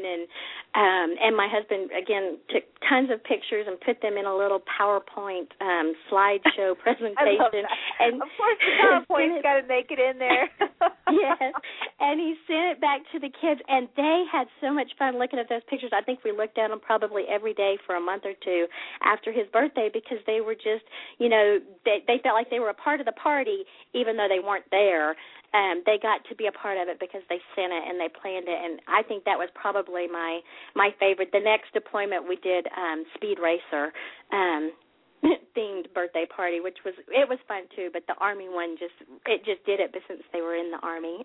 [SPEAKER 8] and my husband, again, took tons of pictures and put them in a little PowerPoint slideshow presentation.
[SPEAKER 4] I love that. And of course the PowerPoint's got to make it in there.
[SPEAKER 8] Yes, and he sent it back to the kids, and they had so much fun looking at those pictures. I think we looked at them probably every day for a month or two after his birthday, because they were just, they felt like they were a part of the party even though they weren't there. They got to be a part of it because they sent it and they planned it, and I think that was probably my favorite. The next deployment we did Speed Racer themed birthday party, which was fun too, but the Army one just did it since they were in the Army.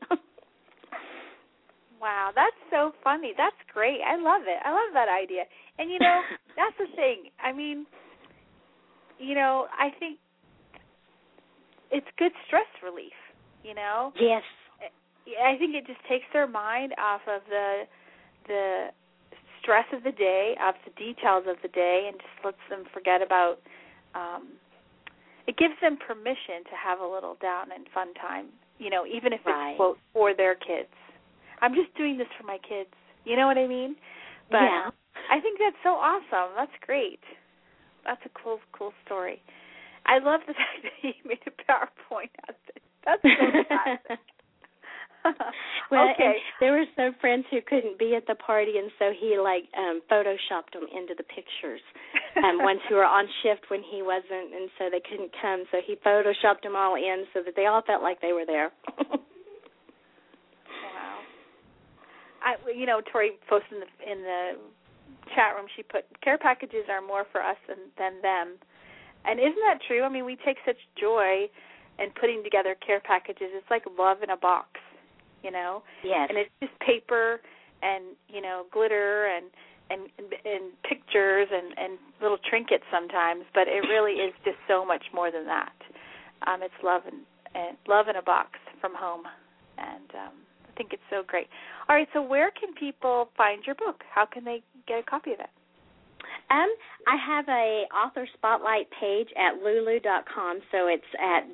[SPEAKER 4] Wow, that's so funny. That's great. I love it. I love that idea. And, that's the thing. I mean, I think it's good stress relief,
[SPEAKER 8] Yes.
[SPEAKER 4] I think it just takes their mind off of the stress of the day, off the details of the day, and just lets them forget about it gives them permission to have a little down and fun time, even if it's, quote, for their kids. I'm just doing this for my kids. You know what I mean? But
[SPEAKER 8] yeah.
[SPEAKER 4] I think that's so awesome. That's great. That's a cool story. I love the fact that he made a PowerPoint out of it. That's so classic.
[SPEAKER 8] Well,
[SPEAKER 4] okay.
[SPEAKER 8] There were some friends who couldn't be at the party, and so he photoshopped them into the pictures. Ones who were on shift when he wasn't, and so they couldn't come. So he photoshopped them all in so that they all felt like they were there.
[SPEAKER 4] Tori posted in the chat room, she put, care packages are more for us than them. And isn't that true? I mean, we take such joy in putting together care packages. It's like love in a box,
[SPEAKER 8] Yes.
[SPEAKER 4] And it's just paper and, glitter and pictures and little trinkets sometimes, but it really is just so much more than that. It's love and love in a box from home, and I think it's so great. All right, so where can people find your book? How can they get a copy of it?
[SPEAKER 8] I have a author spotlight page at lulu.com, so it's at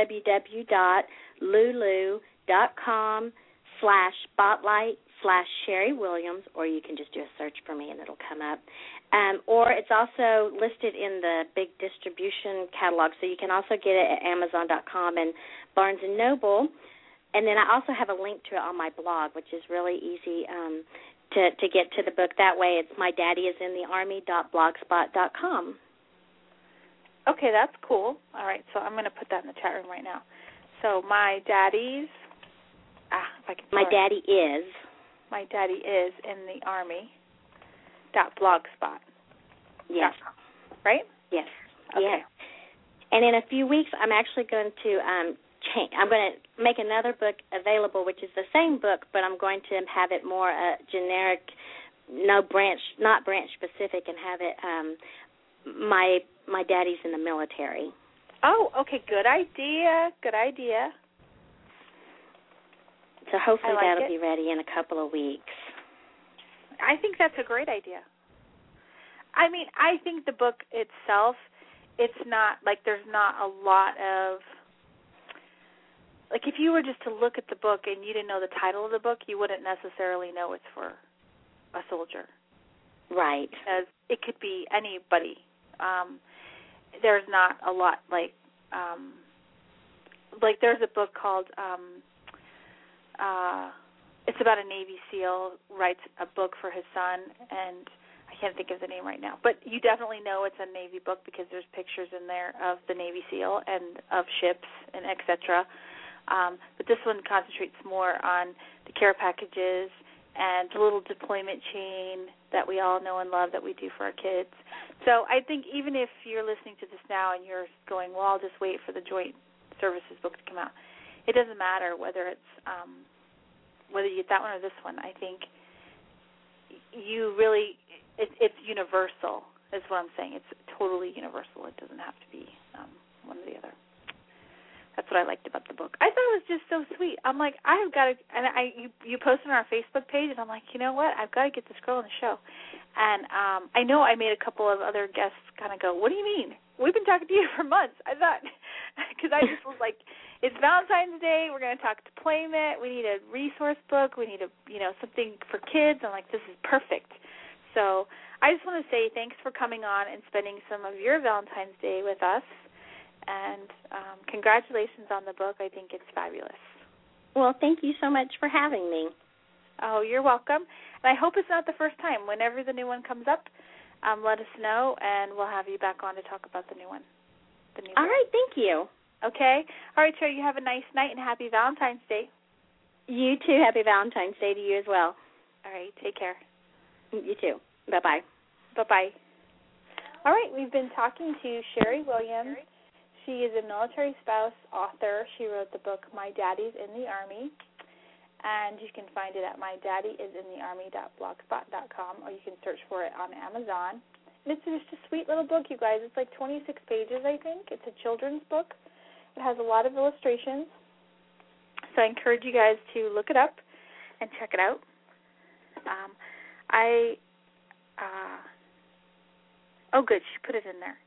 [SPEAKER 8] www.lulu.com/spotlight/Sherry Williams, or you can just do a search for me and it'll come up. Or it's also listed in the big distribution catalog, so you can also get it at Amazon.com and Barnes & Noble. And then I also have a link to it on my blog, which is really easy to get to the book. That way it's mydaddyIsinthearmy.blogspot.com.
[SPEAKER 4] Okay, that's cool. All right, so I'm going to put that in the chat room right now. So my daddy's, if I can.
[SPEAKER 8] My daddy is
[SPEAKER 4] in the Army.blogspot.
[SPEAKER 8] Yes.
[SPEAKER 4] Right?
[SPEAKER 8] Yes.
[SPEAKER 4] Okay.
[SPEAKER 8] Yes. And in a few weeks, I'm actually going to I'm going to make another book available, which is the same book, but I'm going to have it more generic, not branch specific, and have it my daddy's in the military.
[SPEAKER 4] Oh, okay, good idea.
[SPEAKER 8] So hopefully that'll be ready in a couple of weeks.
[SPEAKER 4] I think that's a great idea. I mean, I think the book itself, it's not, like, there's not a lot of, like, if you were just to look at the book and you didn't know the title of the book, you wouldn't necessarily know it's for a soldier.
[SPEAKER 8] Right.
[SPEAKER 4] Because it could be anybody. There's not a lot, like there's a book called, it's about a Navy SEAL writes a book for his son, and I can't think of the name right now. But you definitely know it's a Navy book because there's pictures in there of the Navy SEAL and of ships and et cetera. But this one concentrates more on the care packages and the little deployment chain that we all know and love that we do for our kids. So I think even if you're listening to this now and you're going, well, I'll just wait for the Joint Services book to come out, it doesn't matter whether it's whether you get that one or this one. I think you really, it's universal is what I'm saying. It's totally universal. It doesn't have to be one or the other. That's what I liked about the book. I thought it was just so sweet. I'm like, I've got to, and you posted on our Facebook page, and I'm like, you know what? I've got to get this girl on the show. And I know I made a couple of other guests kind of go, what do you mean? We've been talking to you for months. I thought, because I just was like, it's Valentine's Day. We're going to talk deployment. We need a resource book. We need something for kids. I'm like, this is perfect. So I just want to say thanks for coming on and spending some of your Valentine's Day with us. And congratulations on the book. I think it's fabulous.
[SPEAKER 8] Well, thank you so much for having me.
[SPEAKER 4] Oh, you're welcome. And I hope it's not the first time. Whenever the new one comes up, let us know, and we'll have you back on to talk about the new one.
[SPEAKER 8] All right, thank you.
[SPEAKER 4] Okay. All right, Sherry, you have a nice night, and happy Valentine's Day.
[SPEAKER 8] You too. Happy Valentine's Day to you as well.
[SPEAKER 4] All right, take care.
[SPEAKER 8] You too. Bye-bye.
[SPEAKER 4] Bye-bye. All right, we've been talking to Sherry Williams. She is a military spouse author. She wrote the book My Daddy's in the Army, and you can find it at mydaddyIsinthearmy.blogspot.com, or you can search for it on Amazon. And it's just a sweet little book, you guys. It's like 26 pages, I think. It's a children's book. It has a lot of illustrations. So I encourage you guys to look it up and check it out. Oh, good. She put it in there.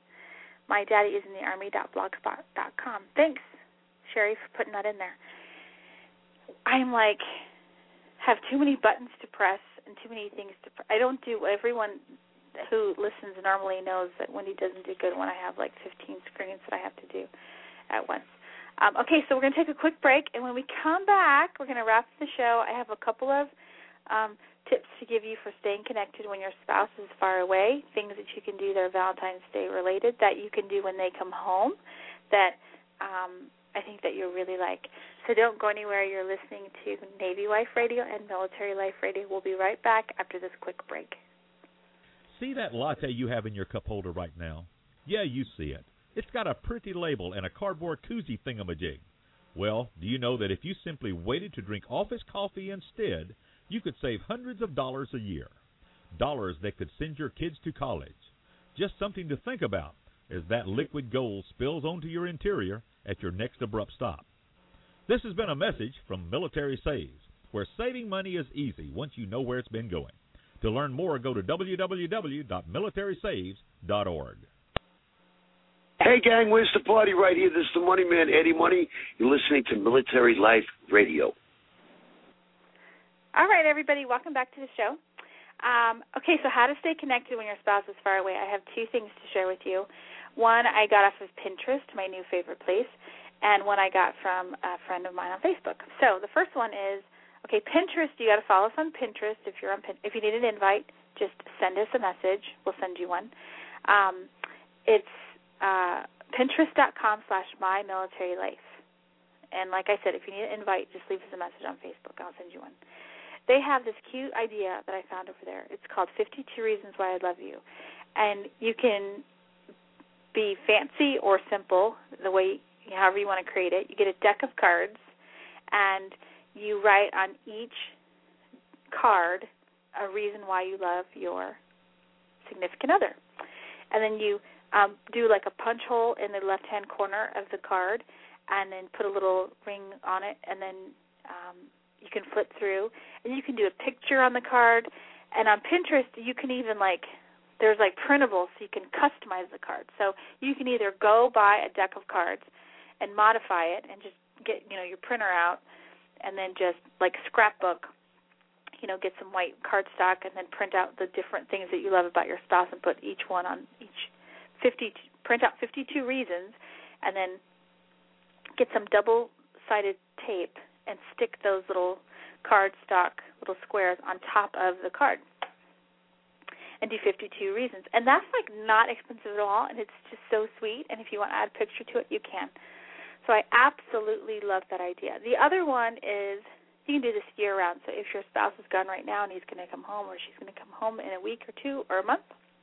[SPEAKER 4] mydaddyIsinthearmy.blogspot.com. Thanks, Sherry, for putting that in there. I'm like, have too many buttons to press and too many things to press. I don't do, everyone who listens normally knows that Wendy doesn't do good when I have like 15 screens that I have to do at once. Okay, so we're going to take a quick break, and when we come back, we're going to wrap the show. I have a couple of tips to give you for staying connected when your spouse is far away, things that you can do that are Valentine's Day related that you can do when they come home that I think that you'll really like. So don't go anywhere. You're listening to Navy Wife Radio and Military Life Radio. We'll be right back after this quick break.
[SPEAKER 9] See that latte you have in your cup holder right now? Yeah, you see it. It's got a pretty label and a cardboard koozie thingamajig. Well, do you know that if you simply waited to drink office coffee instead, you could save hundreds of dollars a year? Dollars that could send your kids to college. Just something to think about as that liquid gold spills onto your interior at your next abrupt stop. This has been a message from Military Saves, where saving money is easy once you know where it's been going. To learn more, go to www.militarysaves.org.
[SPEAKER 10] Hey, gang, where's the party right here? This is the Money Man, Eddie Money. You're listening to Military Life Radio.
[SPEAKER 4] All right, everybody, welcome back to the show. Okay, so how to stay connected when your spouse is far away. I have two things to share with you. One I got off of Pinterest, my new favorite place, and one I got from a friend of mine on Facebook. So the first one is, okay, Pinterest, you got to follow us on Pinterest. If you need an invite, just send us a message. We'll send you one. It's Pinterest.com/mymilitarylife. And like I said, if you need an invite, just leave us a message on Facebook. I'll send you one. They have this cute idea that I found over there. It's called 52 Reasons Why I Love You. And you can be fancy or simple, the way, however you want to create it. You get a deck of cards, and you write on each card a reason why you love your significant other. And then you do like a punch hole in the left-hand corner of the card and then put a little ring on it, and then you can flip through, and you can do a picture on the card. And on Pinterest, you can even there's printables, so you can customize the card. So you can either go buy a deck of cards and modify it and just get, your printer out and then just scrapbook, get some white cardstock and then print out the different things that you love about your spouse and put each one on print out 52 reasons, and then get some double-sided tape and stick those little cardstock little squares on top of the card and do 52 reasons. And that's not expensive at all, and it's just so sweet. And if you want to add a picture to it, you can. So I absolutely love that idea. The other one is you can do this year-round. So if your spouse is gone right now and he's going to come home or she's going to come home in a week or two or a month,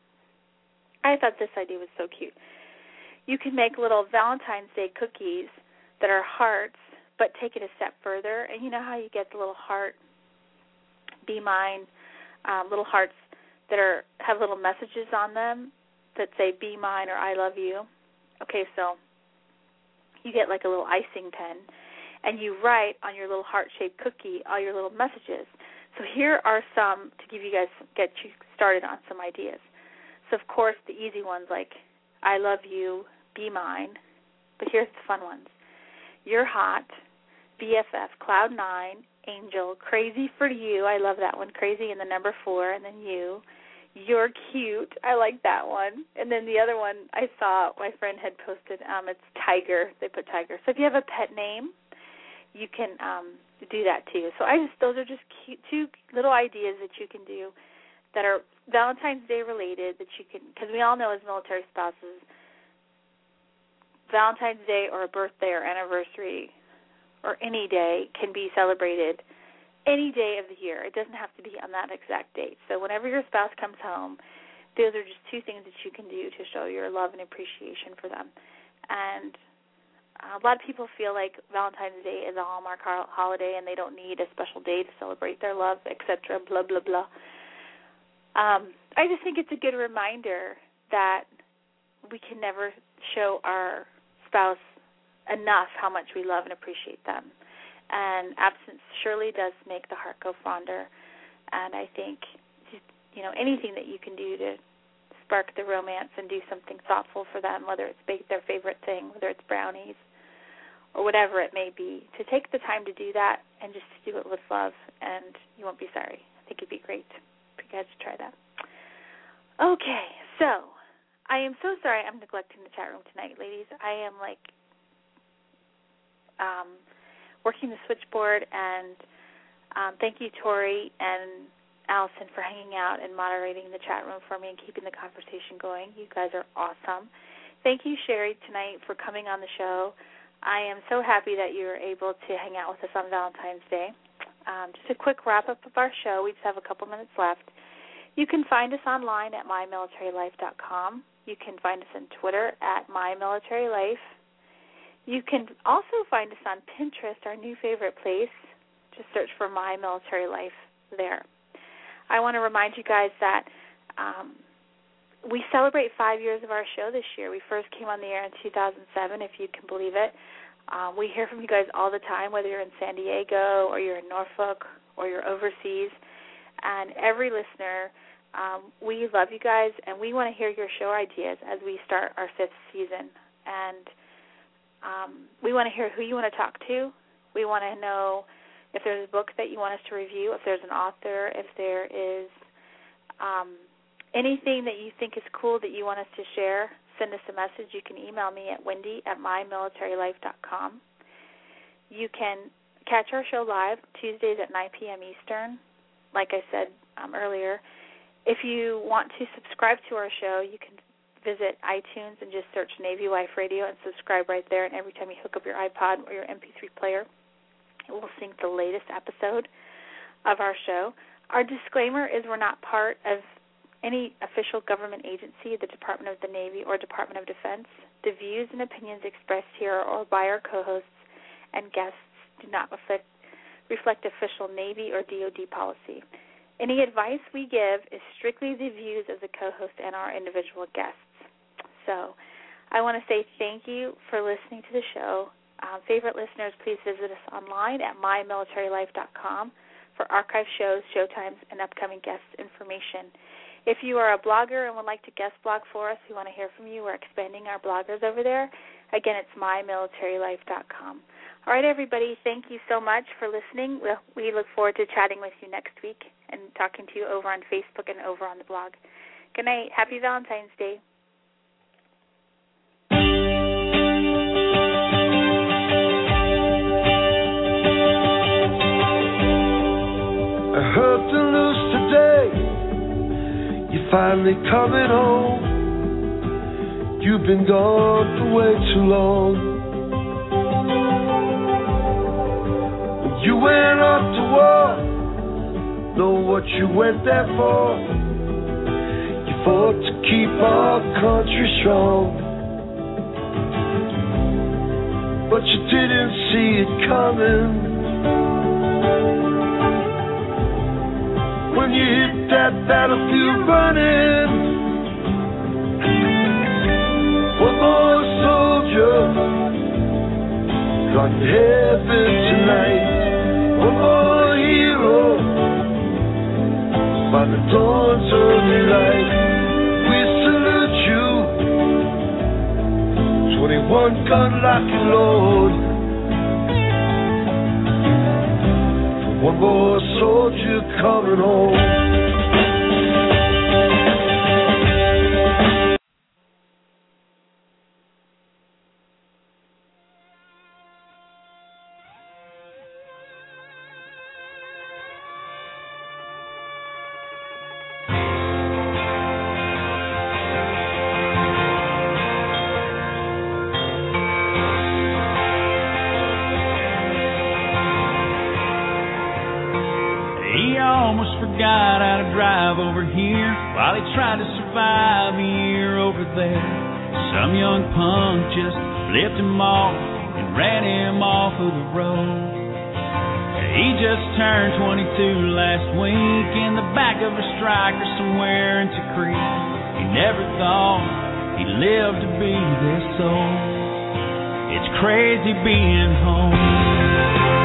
[SPEAKER 4] I thought this idea was so cute. You can make little Valentine's Day cookies that are hearts, but take it a step further. And you know how you get the little heart, be mine, little hearts that have little messages on them that say be mine or I love you. Okay, so you get a little icing pen, and you write on your little heart-shaped cookie all your little messages. So here are some to get you started on some ideas. So, of course, the easy ones I love you, be mine. But here's the fun ones. You're hot, BFF, Cloud 9, Angel, Crazy for you. I love that one. Crazy and the number 4, and then you. You're cute. I like that one. And then the other one I saw my friend had posted, it's Tiger. They put Tiger. So if you have a pet name, you can do that too. So those are just cute, two little ideas that you can do that are Valentine's Day related that you can, because we all know as military spouses, Valentine's Day or a birthday or anniversary or any day can be celebrated any day of the year. It doesn't have to be on that exact date. So whenever your spouse comes home, those are just two things that you can do to show your love and appreciation for them. And a lot of people feel like Valentine's Day is a Hallmark holiday and they don't need a special day to celebrate their love, etc., blah, blah, blah. I just think it's a good reminder that we can never show our spouse enough how much we love and appreciate them. And absence surely does make the heart go fonder. And I think, anything that you can do to spark the romance and do something thoughtful for them, whether it's bake their favorite thing, whether it's brownies or whatever it may be, to take the time to do that and just to do it with love, and you won't be sorry. I think it'd be great for you guys to try that. Okay, so I am so sorry I'm neglecting the chat room tonight, ladies. I am working the switchboard, and thank you, Tori and Allison, for hanging out and moderating the chat room for me and keeping the conversation going. You guys are awesome. Thank you, Sherry, tonight for coming on the show. I am so happy that you were able to hang out with us on Valentine's Day. Just a quick wrap-up of our show. We just have a couple minutes left. You can find us online at mymilitarylife.com. You can find us on Twitter at mymilitarylife. You can also find us on Pinterest, our new favorite place. Just search for My Military Life there. I want to remind you guys that we celebrate 5 years of our show this year. We first came on the air in 2007, if you can believe it. We hear from you guys all the time, whether you're in San Diego or you're in Norfolk or you're overseas. And every listener, we love you guys, and we want to hear your show ideas as we start our 5th season. And we want to hear who you want to talk to. We want to know if there's a book that you want us to review, if there's an author, if there is anything that you think is cool that you want us to share. Send us a message. You can email me at wendy@mymilitarylife.com. You can catch our show live Tuesdays at 9 p.m. Eastern, like I said earlier. If you want to subscribe to our show, you can visit iTunes and just search Navy Wife Radio and subscribe right there. And every time you hook up your iPod or your MP3 player, it will sync the latest episode of our show. Our disclaimer is we're not part of any official government agency, the Department of the Navy, or Department of Defense. The views and opinions expressed here or by our co-hosts and guests do not reflect official Navy or DoD policy. Any advice we give is strictly the views of the co-host and our individual guests. So I want to say thank you for listening to the show. Favorite listeners, please visit us online at mymilitarylife.com for archive shows, showtimes, and upcoming guest information. If you are a blogger and would like to guest blog for us, we want to hear from you. We're expanding our bloggers over there. Again, it's mymilitarylife.com. All right, everybody, thank you so much for listening. We look forward to chatting with you next week and talking to you over on Facebook and over on the blog. Good night. Happy Valentine's Day.
[SPEAKER 11] I heard the news today. You're finally coming home. You've been gone for way too long. You went off to war. Know what you went there for. You fought to keep our country strong. But you didn't see it coming. When you hit that battlefield running, one more soldier gone to heaven tonight. One more hero by the dawn's early light. We salute you, 21 gun locking Lord. One more soldier coming home.
[SPEAKER 12] Forgot how to drive over here while he tried to survive a year over there. Some young punk just flipped him off and ran him off of the road. He just turned 22 last week in the back of a striker somewhere in Creek. He never thought he'd live to be this old. It's crazy being home.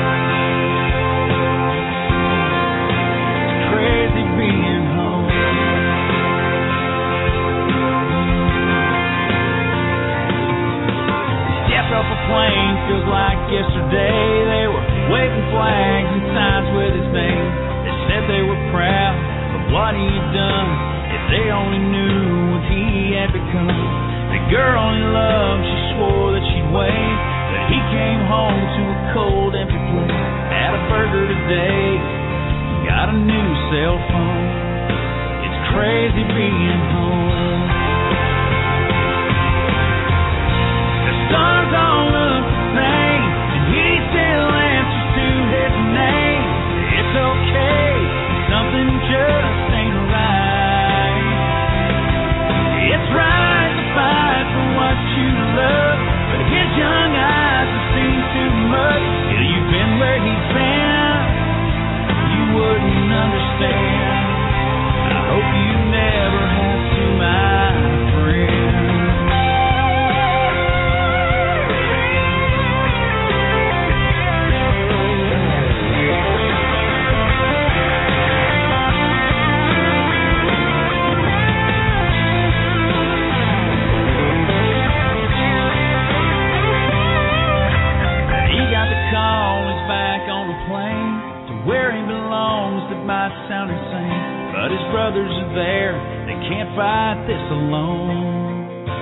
[SPEAKER 12] Crazy being home. Stepped off a plane, feels like yesterday. They were waving flags and signs with his name. They said they were proud of what he had done. If they only knew what he had become. The girl he loved, she swore that she'd wait. But he came home to a cold, empty place. Had a burger today. Got a new cell phone. It's crazy being home. The stars all look the same. can't fight this alone.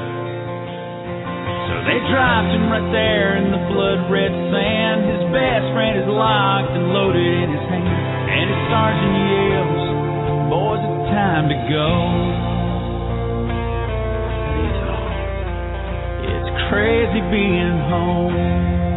[SPEAKER 12] So they dropped him right there in the blood-red sand. His best friend is locked and loaded in his hand. And his sergeant yells, boys, it's time to go. It's crazy being home.